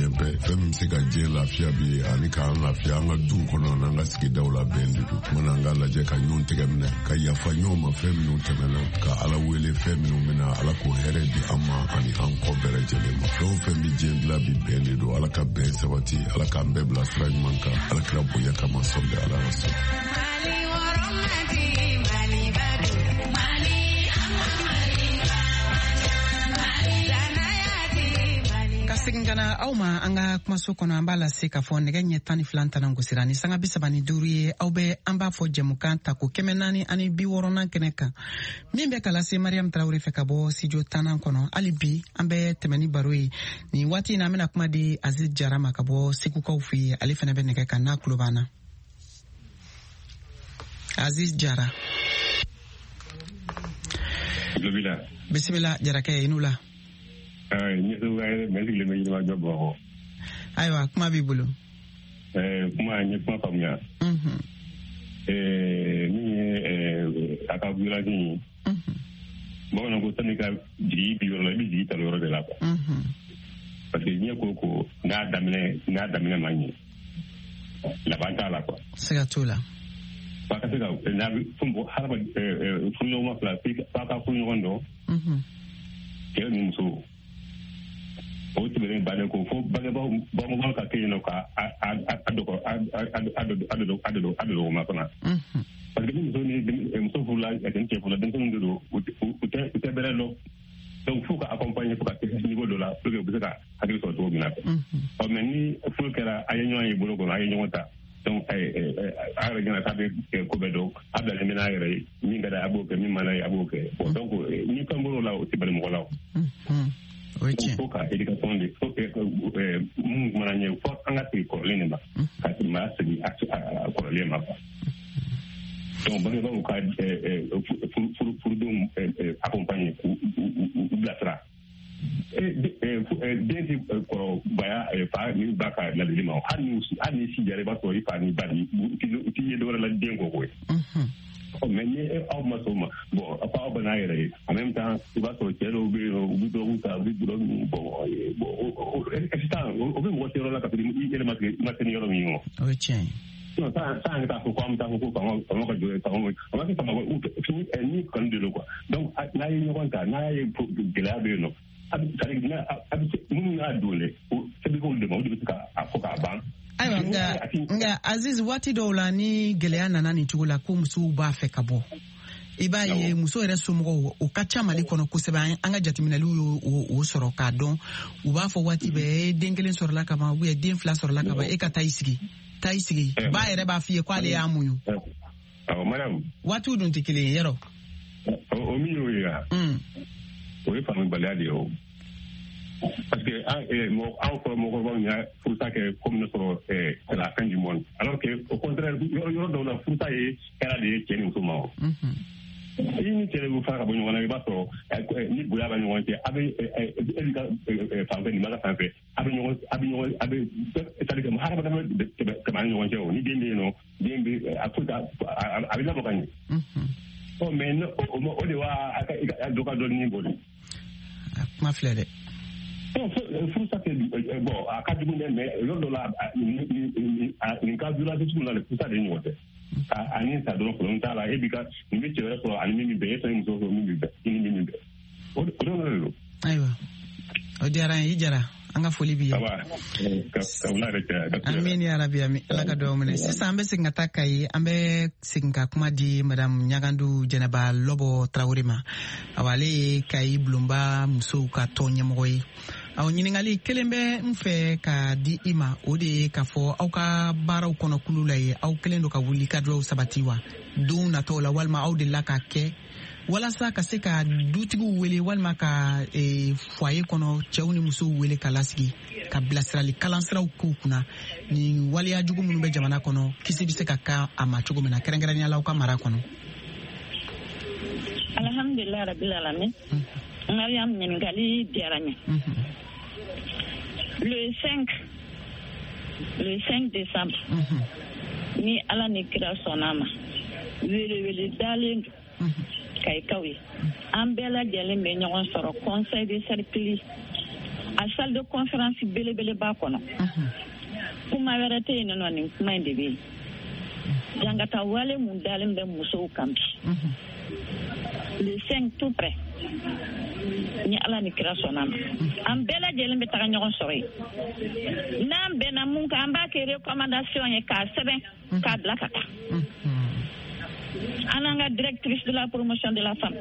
bɛɛ fɛn min se ka diɲɛ lafiya bi ani k'an lafiya an ka duw kɔnɔ n'an ka sigidaw la bɛn de don mana an ka lajɛ ka ɲɔgɔn tɛgɛ minɛ ka yafa ɲɔgɔn ma fɛn minnu tɛmɛna ka ala wele fɛn minnu bɛna ala k'o hɛrɛ di an ma ani an kɔ bɛɛ lajɛlen ma fɛn o fɛn bi diɲɛ dilan bi bɛn de don ala ka bɛn sabati ala k'an bɛɛ bila sira ɲuman kan ala kira bonya kama sɔnde ala rasul segin kana aw ma an ka kumaso kɔnɔ an b'a lase k'a fɔ nɛgɛ ɲɛ 12 tana gosira ni sanga 35 ye aw bɛ an b'a fɔ jɛmukan ta ko 460 kɛnɛ kan min bɛ ka lase Mariam Tarawele fɛ ka bɔ studio 10 kɔnɔ hali bi an bɛ tɛmɛ ni baro ye ni waati in na an bɛna kuma di Aziz Jara ma ka bɔ Segukaw fɛ yen ale fana bɛ nɛgɛ kan n'a tulo b'an na Aziz Jara bisimila Jarakɛ i n'u la ayiwa kuma b'i bolo kuma n ye kuma faamuya min ye a ka village in bamananw ko sani ka jigi bi yɔrɔ la i bɛ jigi ta yɔrɔ de la parce que diɲɛ ko n'a daminɛ man ɲɛ laban t'a la siga t'o la fa ka se ka n'a bɛ hadamaden furuɲɔgɔnma fila f'a ka furuɲɔgɔn dɔn cɛ ni muso o tɛmɛnen bannen ko fo bangebaaw ka kɛ yen nɔ ka a dogo o ma fana parce que ni muso furula ni cɛ furula denmisɛnninw de don u tɛ bɛrɛ dɔn donc fo ka accompagner fo ka se niveau dɔ la pour que u bɛ se ka hakili sɔrɔ cogo min na mais ni furu kɛra a ye ɲɔgɔn ye bolo kɔnɔ a ye ɲɔgɔn ta donc a yɛrɛ ɲɛna k'a bɛ ko bɛɛ dɔn a bilalen bɛ n'a yɛrɛ ye min ka d'a ye a b'o kɛ min man d'a ye a b'o kɛ bon donc ni fɛn bɔr'o la o tɛ bali mɔgɔ la fo ka éducation de fo mun mana ɲɛ fo an ka sigi kɔrɔlen de ma ka ɲumanya segin a kɔrɔlen ma quoi donc bangebaaw ka furudenw accompagner k'u bilasira den ti kɔrɔbaya fa ni ba ka ladili ma hali ni si jara i b'a sɔrɔ i fa ni ba u ti ye dɔwɛrɛ la den kɔ koyi mais ni aw ma sɔn o ma bon aw bɛ n'a yɛrɛ ye en même temps i b'a sɔrɔ cɛ dɔw bɛ yen nɔ u bɛ dɔgɔkun ta u bɛ dɔrɔn bon o bɛ mɔgɔ se yɔrɔ la ka sɔrɔ i yɛrɛ ma se ni yɔrɔ min ye o. O ye tiɲɛ ye. sinon san ka fɔ ko an bɛ taa fɔ ko fanga ka jɔ fanga ma se fanga ni kɔni de don quoi donc n'a ye ɲɔgɔn ta n'a ye gɛlɛya bɛ yen nɔ minnu y'a don dɛ sɛbɛnkow de ma o de bɛ se k'a fɔ k'a ban. Ayiwa nka Aziz waati dɔw la ni gɛlɛya nana nin cogo la ko musow b'a fɛ ka bɔ i b'a ye muso yɛrɛ somɔgɔw o ka ca Mali kɔnɔ kosɛbɛ an ka jateminɛliw y'o sɔrɔ k'a dɔn u b'a fɔ waati bɛɛ den kelen sɔrɔla ka ban ubiyɛn den fila sɔrɔla ka ban e ka taa i sigi ba yɛrɛ b'a f'i ye ko ale y'a muɲu waatiw dun tɛ kelen ye yɔrɔ o min y'o ye o ye faamuyabaliya de ye o parce que anw fɔlɔ mɔgɔkɔrɔbaw y'a furusa kɛ comme ne sɔrɔ c'est la fin du monde alors que au contraire yɔrɔ dɔw la furusa ye kɛra de ye cɛ ni muso ma o i ni cɛ de bɛ fara ka bɔ ɲɔgɔn na i b'a sɔrɔ ni bonya bɛ ɲɔgɔn cɛ a bɛ e ka fanfɛ nin b'a ka fanfɛ a bɛ c'est-à-dire que hadamaden tɛmɛ ani ɲɔgɔn cɛ o ni den bɛ yen nɔ den bɛ a bɛ labɔ ka ɲɛ mais o de b'a dɔ ka dɔɔnin bɔ de. kuma filɛ dɛ. furusa tɛ bon a ka jugu dɛ mais yɔrɔ dɔ la nin ka violence sugu la furusa de ɲɔgɔn tɛ ani ta dɔrɔn problème t'a la e bi ka nin bɛ cɛ wɛrɛ sɔrɔ ani min bɛ bɛn e fɛnɛ muso sɔrɔ min bɛ bɛn i ni min bɛ o dɔrɔn de don. ayiwa o diyara n ye i Jara an ka foli b'i ye. Amin ya rabi amin ala ka dugawu minɛ sisan an bɛ segin ka taa Kayi an bɛ segin ka kuma di madame Ɲagandu Jɛnɛba Lɔbɔ Tarawele ma awa ale ye Kayi Bulonba musow ka tɔn ɲɛmɔgɔ ye aw ɲininkali kelen bɛ n fɛ ka di i ma o de ye k'a fɔ aw ka baaraw kɔnɔ kulu la ye aw kelen don ka wuli ka dugawu sabati wa don nataw la walima aw delila ka kɛ walasa ka se ka dutigiw wele walima ka foyer kɔnɔ cɛw ni musow wele ka lasigi ka bilasirali kalansiraw k'u kunna ni waliya jugu minnu bɛ jamana kɔnɔ kisi bɛ se ka ka a ma cogo min na kɛrɛnkɛrɛnnenya la aw ka mara kɔnɔ. Alhamdulillah rabbil alamin. Mariam ɲininkali diyara n ye. Le 5 décembre ni ala ni kira sɔnna ma wele dalen don Kayikaw ye an bɛɛ lajɛlen bɛ ɲɔgɔn sɔrɔ conseil de cercle a salle de conférence belebele ba kɔnɔ kuma wɛrɛ tɛ yen nɔ nin kuma in de bɛ yen jangata wale mun dalen bɛ musow kan bi le 5 tout près ni ala ni kira sɔnna ma an bɛɛ lajɛlen bɛ taga ɲɔgɔn sɔrɔ yen n'an bɛnna mun kan an b'a kɛ recommandation ye k'a sɛbɛn k'a bila ka taa an n'an ka directrice de la promotion de la femme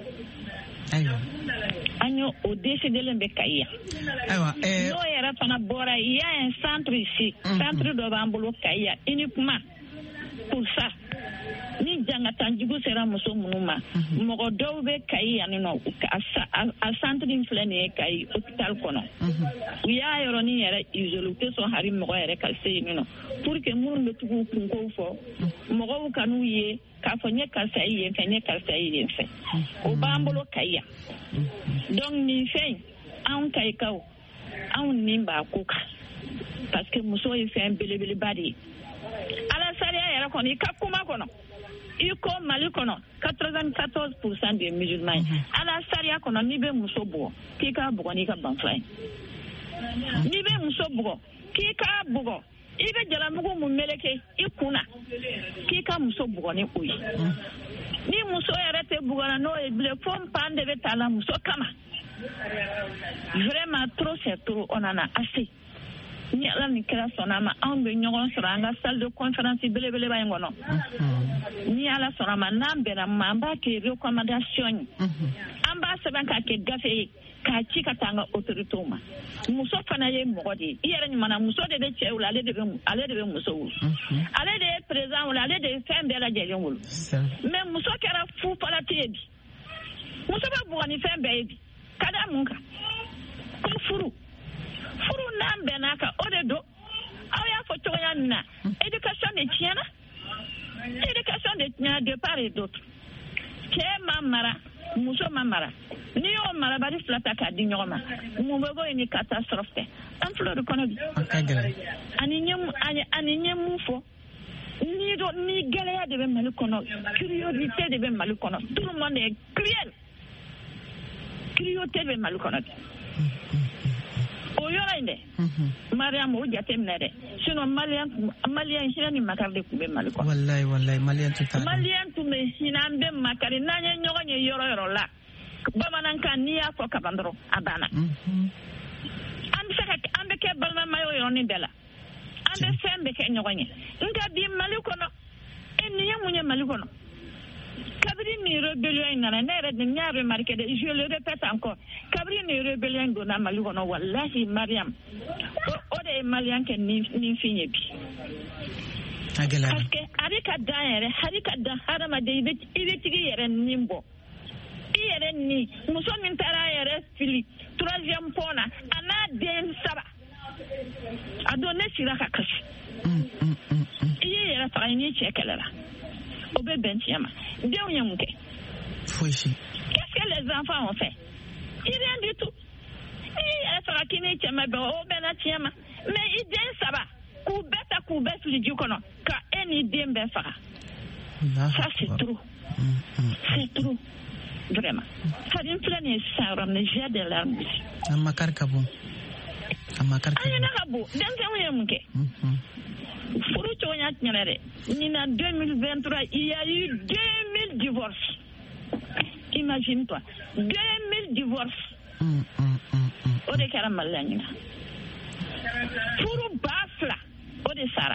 an y'o décidelen bɛ Kayi yan n'o yɛrɛ fana bɔra il y a un centre ici centre dɔ b'an bolo Kayi yan uniquement pour ça ni jangatanjugu sera muso minnu ma mɔgɔ dɔw bɛ Kayi yan nɔ a centre in filɛ nin ye Kayi hôpital kɔnɔ u y'a yɔrɔnin yɛrɛ isolé u tɛ sɔn hali mɔgɔ yɛrɛ ka se yen nɔ pour que minnu bɛ tugu kunkow fɔ mɔgɔw ka n'u ye k'a fɔ n ye karisa ye yen fɛ n ye karisa ye yen fɛ o b'an bolo Kayi yan donc nin fɛn anw Kayikaw anw nin b'a ko kan parce que muso ye fɛn belebeleba de ye ala sariya yɛrɛ kɔnɔ i ka kuma kɔnɔ i ko Mali kɔnɔ 94% des musulmans ala sariya kɔnɔ n'i bɛ muso bugɔ k'i k'a bugɔ n'i ka banfula ye n'i bɛ muso bugɔ k'i k'a bugɔ i bɛ jalamugu mun meleke i kun na k'i ka muso bugɔ ni o ye ni muso yɛrɛ tɛ bugɔla n'o ye bilen fo pan de bɛ ta la muso kama vraiment trop c'est trop on en a assez ni ala ni kira sɔnna ma anw bɛ ɲɔgɔn sɔrɔ an ka salle de conférence belebeleba in kɔnɔ ni ala sɔnna ma n'an bɛnna ma an b'a kɛ recommandation ye an b'a sɛbɛn k'a kɛ gafe ye k'a ci ka taa an ka autoritéw ma muso fana ye mɔgɔ de ye i yɛrɛ ɲuman muso de bɛ cɛ wolo ale de bɛ muso wolo ale de ye président wolo ale de ye fɛn bɛɛ lajɛlen wolo mais muso kɛra fu falati ye bi muso bɛ bugɔ ni fɛn bɛɛ ye bi ka da mun kan ko furu n'an bɛnna kan o de don aw y'a fɔ cogoya min na éducation de tiɲɛna de part et d'autre cɛ ma mara muso ma mara n'i y'o marabali fila ta k'a di ɲɔgɔn ma mun bɛ bɔ yen ni catastrophe tɛ an filɛ de kɔnɔ bi ani ɲɛ mun fɔ ni gɛlɛya de bɛ Mali kɔnɔ curiosité de bɛ Mali kɔnɔ tout le monde est cruel curiosité bɛ Mali kɔnɔ o yɔrɔ in dɛ Mariam o jate minɛ dɛ sinon maliyɛn hinɛ ni makari de tun bɛ Mali kɔnɔ wallahi maliyɛn tun bɛ hinɛ an bɛ makari n'an ye ɲɔgɔn ye yɔrɔ yɔrɔ la bamanankan n'i y'a fɔ kaban dɔrɔn a banna an bɛ kɛ balimama ye yɔrɔnin bɛɛ la an bɛ fɛn bɛɛ kɛ ɲɔgɔn ye nka bi Mali kɔnɔ nin ye mun ye Mali kɔnɔ kabiri ni rébellion in nana ne yɛrɛ n y'a remarqué de je le répète encore kabiri ni rébellion in donna Mali kɔnɔ wallahi Mariam o de ye maliyɛn kɛ nin fin ye bi parce que ale ka dan hadamaden i bɛ tigi yɛrɛ nin bɔ i yɛrɛ nin muso min taara a yɛrɛ fili 3e pont na a n'a den 3 a don ne sira ka kasi i ye yɛrɛ faga n'i cɛ kɛlɛla o bɛ bɛn tiɲɛ ma denw ye mun kɛ fosi qu'est-ce que les enfants ont fait rien du tout i yɛrɛ faga k'i ni cɛ ma bɛn o bɛnna tiɲɛ ma mais i den 3 k'u bɛɛ ta k'u bɛɛ fili ji kɔnɔ ka e ni den bɛɛ faga ça c'est trop vraiment fadi filɛ nin ye sisan yɔrɔ min j'ai des larmes a makari ka bon an ɲɛna ka bon denmisɛnw ye mun kɛ furu cogoya tiɲɛna dɛ ɲina 2023 il y a eu 2000 divorces imagine-toi 2000 divorces o de kɛra Mali la ɲina furu 2,000 o de sara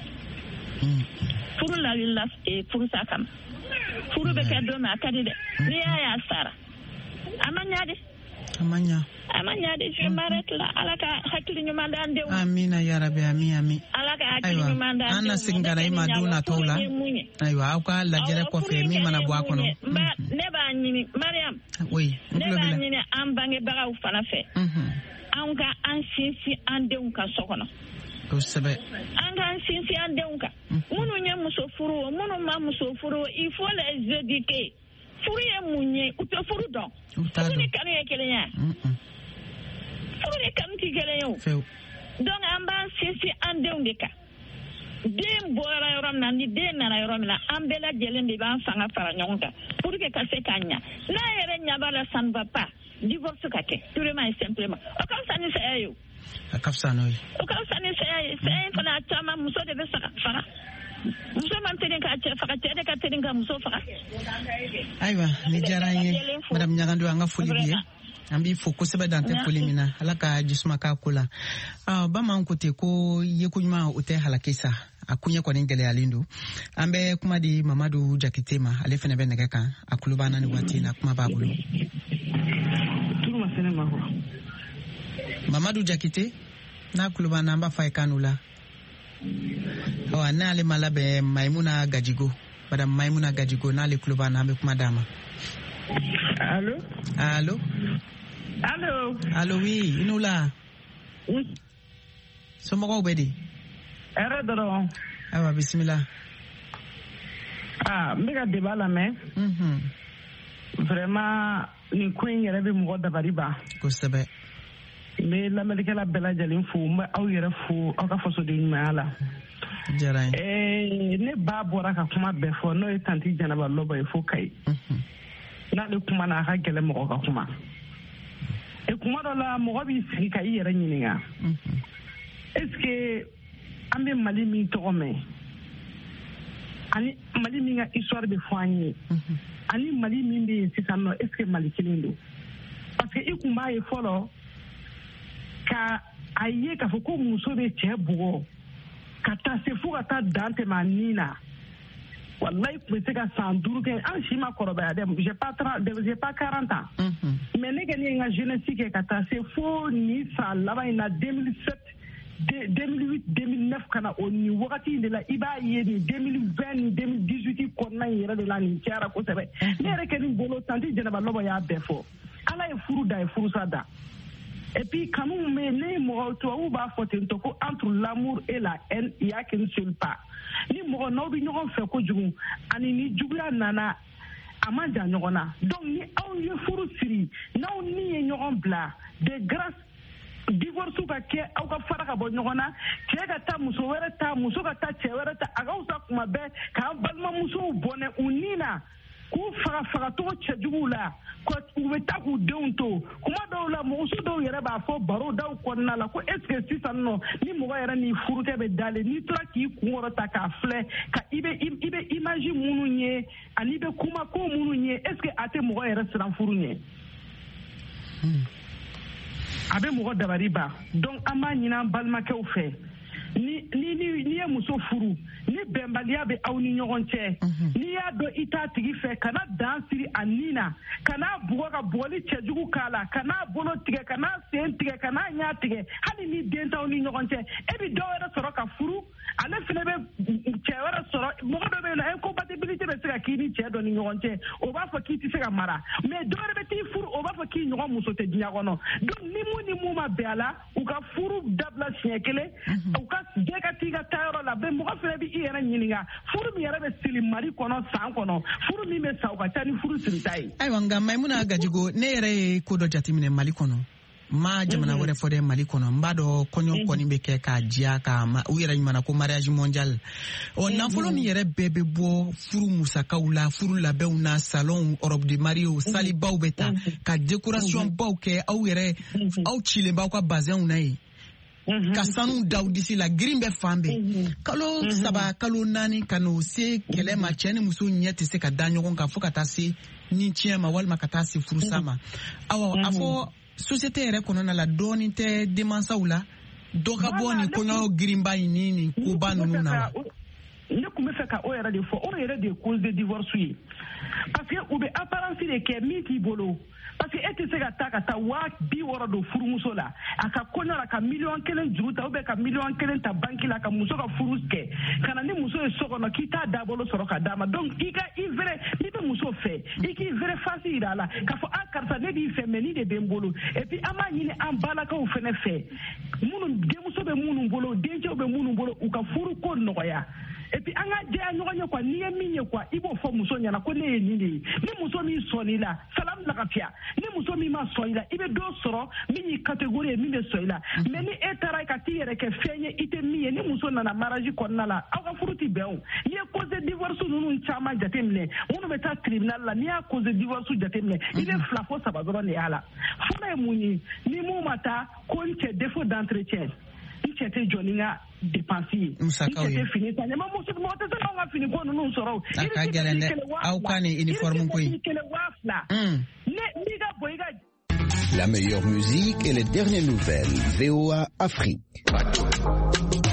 furu la wulila furu sa kama furu bɛ kɛ don min a ka di dɛ n'i y'a sara a ma ɲa de je m'arrête là ala ka hakili ɲuman d'an denw amina ya rabbi amin ala ka hakili ɲuman d'an denw an na segin ka na i ma don nataw la ayiwa aw ka lajɛrɛ kɔfɛ min mana bɔ a kɔnɔ ne b'a ɲini Mariam ne b'a ɲini an bangebagaw fana fɛ an ka an sinsin an denw ka so kɔnɔ kosɛbɛ an ka an sinsin an denw kan minnu ye muso furu o minnu ma muso furu il faut les éduquer furu ye mun ye u tɛ furu dɔn furu ni kanu ye kelen ye furu ni kanu tɛ kelen ye o donc an b'an sinsin an denw de kan den bɔra yɔrɔ min na ni den nana yɔrɔ min na an bɛɛ lajɛlen de b'an fanga fara ɲɔgɔn kan pour que ka se k'a ɲa n'a yɛrɛ ɲɛ b'a la ça ne va pas divorce ka kɛ purement et simplement o ka fisa ni saya ye a ka fisa n'o ye o ka fisa ni saya ye saya fana caman muso de bɛ faga muso man teli ka cɛ faga cɛ de ka teli ka muso faga ayiwa ni diyara an ye madame Ɲagando an ka foli b'i ye an b'i fo kosɛbɛ dan tɛ foli min na ala ka jisuma k'a ko la bamanan ko ten ko yeko ɲuman o tɛ halaki sa a kuɲɛ kɔni gɛlɛyalen don an bɛ kuma di Mamadu Jakite ma ale fana bɛ nɛgɛ kan a tulo b'an na ni waati in na kuma b'a bolo Mamadu Jakite n'a tulo b'an na an b'a fɔ a ye kan la n'ale ma labɛn Maimuna Gajigo madame Maimuna Gajigo n'ale tulo b'an na an bɛ kuma d'a ma Allo oui inu la somɔgɔw bɛ di ɛrɛ dɔrɔn ayiwa bisimila n bɛ ka débat lamɛn vraiment nin ko in yɛrɛ bɛ mɔgɔ dabali ban kosɛbɛ n bɛ lamɛnnikɛla bɛɛ lajɛlen fo n bɛ aw yɛrɛ fo aw ka fasoden ɲumanya la diyara n ye ne ba bɔra ka kuma bɛɛ fɔ n'o ye tanti Janaba Lɔbɔ ye fo Kayi n'ale kuma na a ka gɛlɛn mɔgɔ ka kuma kuma dɔ la mɔgɔ b'i sigi ka i yɛrɛ ɲininka est-ce que an bɛ Mali min tɔgɔ mɛn ani Mali min ka histoire bɛ fɔ an ye ani Mali min bɛ yen sisan nɔ est-ce que Mali kelen don parce que i kun b'a ye fɔlɔ ka a ye k'a fɔ ko muso bɛ cɛ bugɔ ka taa se fo ka taa dan tɛmɛ a nin na wallahi tun bɛ se ka san 5 kɛ an si ma kɔrɔbaya dɛ j'ai pas 40 ans mais ne kɔni ye n ka jeunesse kɛ ka taa se fo nin san laban in na 2007 2008 2009 kana o nin wagati in de la i b'a ye nin 2020 ni 2018 kɔnɔna in yɛrɛ de la nin cayara kosɛbɛ ne yɛrɛ kɔni bolo tanti Janaba Lɔbɔ y'a bɛɛ fɔ ala ye furu da ye furusa da et puis kanu mais ne mɔgɔ tubabu b'a fɔ ten tɔ ko entre l'amour et la haine il y a qu'un seul pas ni mɔgɔ n'aw bɛ ɲɔgɔn fɛ kojugu ani ni juguya nana a man jan ɲɔgɔn na donc ni aw ye furu siri n'aw ni ye ɲɔgɔn bila de grâce divorce ka kɛ aw ka fara ka bɔ ɲɔgɔn na cɛ ka taa muso wɛrɛ ta muso ka taa cɛ wɛrɛ ta a ka fisa kuma bɛɛ k'an balimamusow bɔnɛ u ni na k'u faga cogo cɛjuguw la u bɛ taa k'u denw to kuma dɔw la muso dɔw yɛrɛ b'a fɔ baro daw kɔnɔna la ko est-ce que sisan nɔ ni mɔgɔ yɛrɛ ni furukɛ bɛ dalen n'i tora k'i kunkɔrɔ ta k'a filɛ ka i bɛ image minnu ye ani i bɛ kuma ko minnu ye est-ce que a tɛ mɔgɔ yɛrɛ siran furu ɲɛ a bɛ mɔgɔ dabali ban donc an b'a ɲini an balimakɛw fɛ ni ye muso furu ni bɛnbaliya bɛ aw ni ɲɔgɔn cɛ n'i y'a dɔn i t'a tigi fɛ kana dan siri a nin na kana bugɔ ka bugɔli cɛjugu k'a la kana bolo tigɛ kana sen tigɛ kana ɲɛ tigɛ hali ni den t'aw ni ɲɔgɔn cɛ e bɛ dɔ wɛrɛ sɔrɔ ka furu ale fana bɛ cɛ wɛrɛ sɔrɔ mɔgɔ dɔ bɛ yen nɔ incompatibilité bɛ se ka k'i ni cɛ dɔ ni ɲɔgɔn cɛ o b'a fɔ k'i tɛ se ka mara mais dɔ wɛrɛ bɛ t'i furu o b'a fɔ k'i ɲɔgɔn muso tɛ diɲɛ kɔnɔ donc ni mun ma bɛn a la u ka furu dabila siɲɛ kelen u ka bɛɛ ka t'i ka taa yɔrɔ la bɛɛ mɔgɔ fana bɛ i yɛrɛ ɲininka furu min yɛrɛ bɛ siri Mali kɔnɔ san kɔnɔ furu min bɛ sa o ka ca ni furu sirita ye. ayiwa nka Maimuna Gajigo ne yɛrɛ ye ko dɔ jateminɛ Mali kɔnɔ ma jamana wɛrɛ fɔ dɛ Mali kɔnɔ n b'a dɔn kɔɲɔ kɔni bɛ kɛ k'a diya ka u yɛrɛ ɲuman ko mariage mondial nafolo min yɛrɛ bɛɛ bɛ bɔ furu musakaw la furu labɛnw na salon robe de mariage salibaw bɛ ta ka décoration baw kɛ aw yɛrɛ aw cilen b'aw ka bazɛnw na ye ka sanu daw disi la girin bɛ fan bɛɛ kalo 3 kalo 4 ka n'o se kɛlɛ ma cɛ ni muso ɲɛ tɛ se ka da ɲɔgɔn kan fo ka taa se ni tiɲɛ ma walima ka taa se furusa ma awɔ a fɔ société yɛrɛ kɔnɔna la dɔɔnin tɛ denmansaw la dɔ ka bɔ nin kɔɲɔ girinba in ni nin koba ninnu na wa. ne kun bɛ fɛ ka o yɛrɛ de fɔ o yɛrɛ de ye cause de divorce ye parce que u bɛ apparence de kɛ min t'i bolo parce que e tɛ se ka taa 60 don furumuso la a ka kɔɲɔ la ka 1,000,000 juru ta ou bien ka 1,000,000 ta banque la ka muso ka furu kɛ ka na ni muso ye so kɔnɔ k'i t'a dabolo sɔrɔ ka d'a ma donc i vrai n'i bɛ muso fɛ i k'i vrai face yira a la k'a fɔ karisa ne b'i fɛ mais ni de bɛ n bolo et puis an b'a ɲini an balakaw fana fɛ denmuso bɛ minnu bolo dencɛw bɛ minnu bolo u ka furu ko nɔgɔya et puis an ka jɛya ɲɔgɔn ye quoi n'i ye min ye quoi i b'o fɔ muso ɲɛna ko ne ye nin de ye ni muso min sɔnna i la salam lagafiya ni muso min ma sɔn i la i bɛ dɔ sɔrɔ min y'i catégorie ye min bɛ sɔn i la mais ni e taara ka t'i yɛrɛ kɛ fɛn ye i tɛ min ye ni muso nana mariage kɔnɔna la aw ka furu ti bɛn o n'i ye cause de divorce ninnu caman jateminɛ minnu bɛ taa tribunal la n'i y'a cause de divorce jateminɛ i bɛ 2 fo 3 dɔrɔn de y'a la fɔlɔ ye mun ye ni mun ma taa ko n cɛ défaut d'entretien n cɛ tɛ jɔ ni ka dépense ye n cɛ tɛ fini san ɲama muso mɔgɔ tɛ se k'anw ka fini ko ninnu sɔrɔ o a ka gɛlɛn dɛ aw ka nin uniforme ko in n'i ka bɔ i ka La meilleure musique et les dernières nouvelles. VOA Afrique.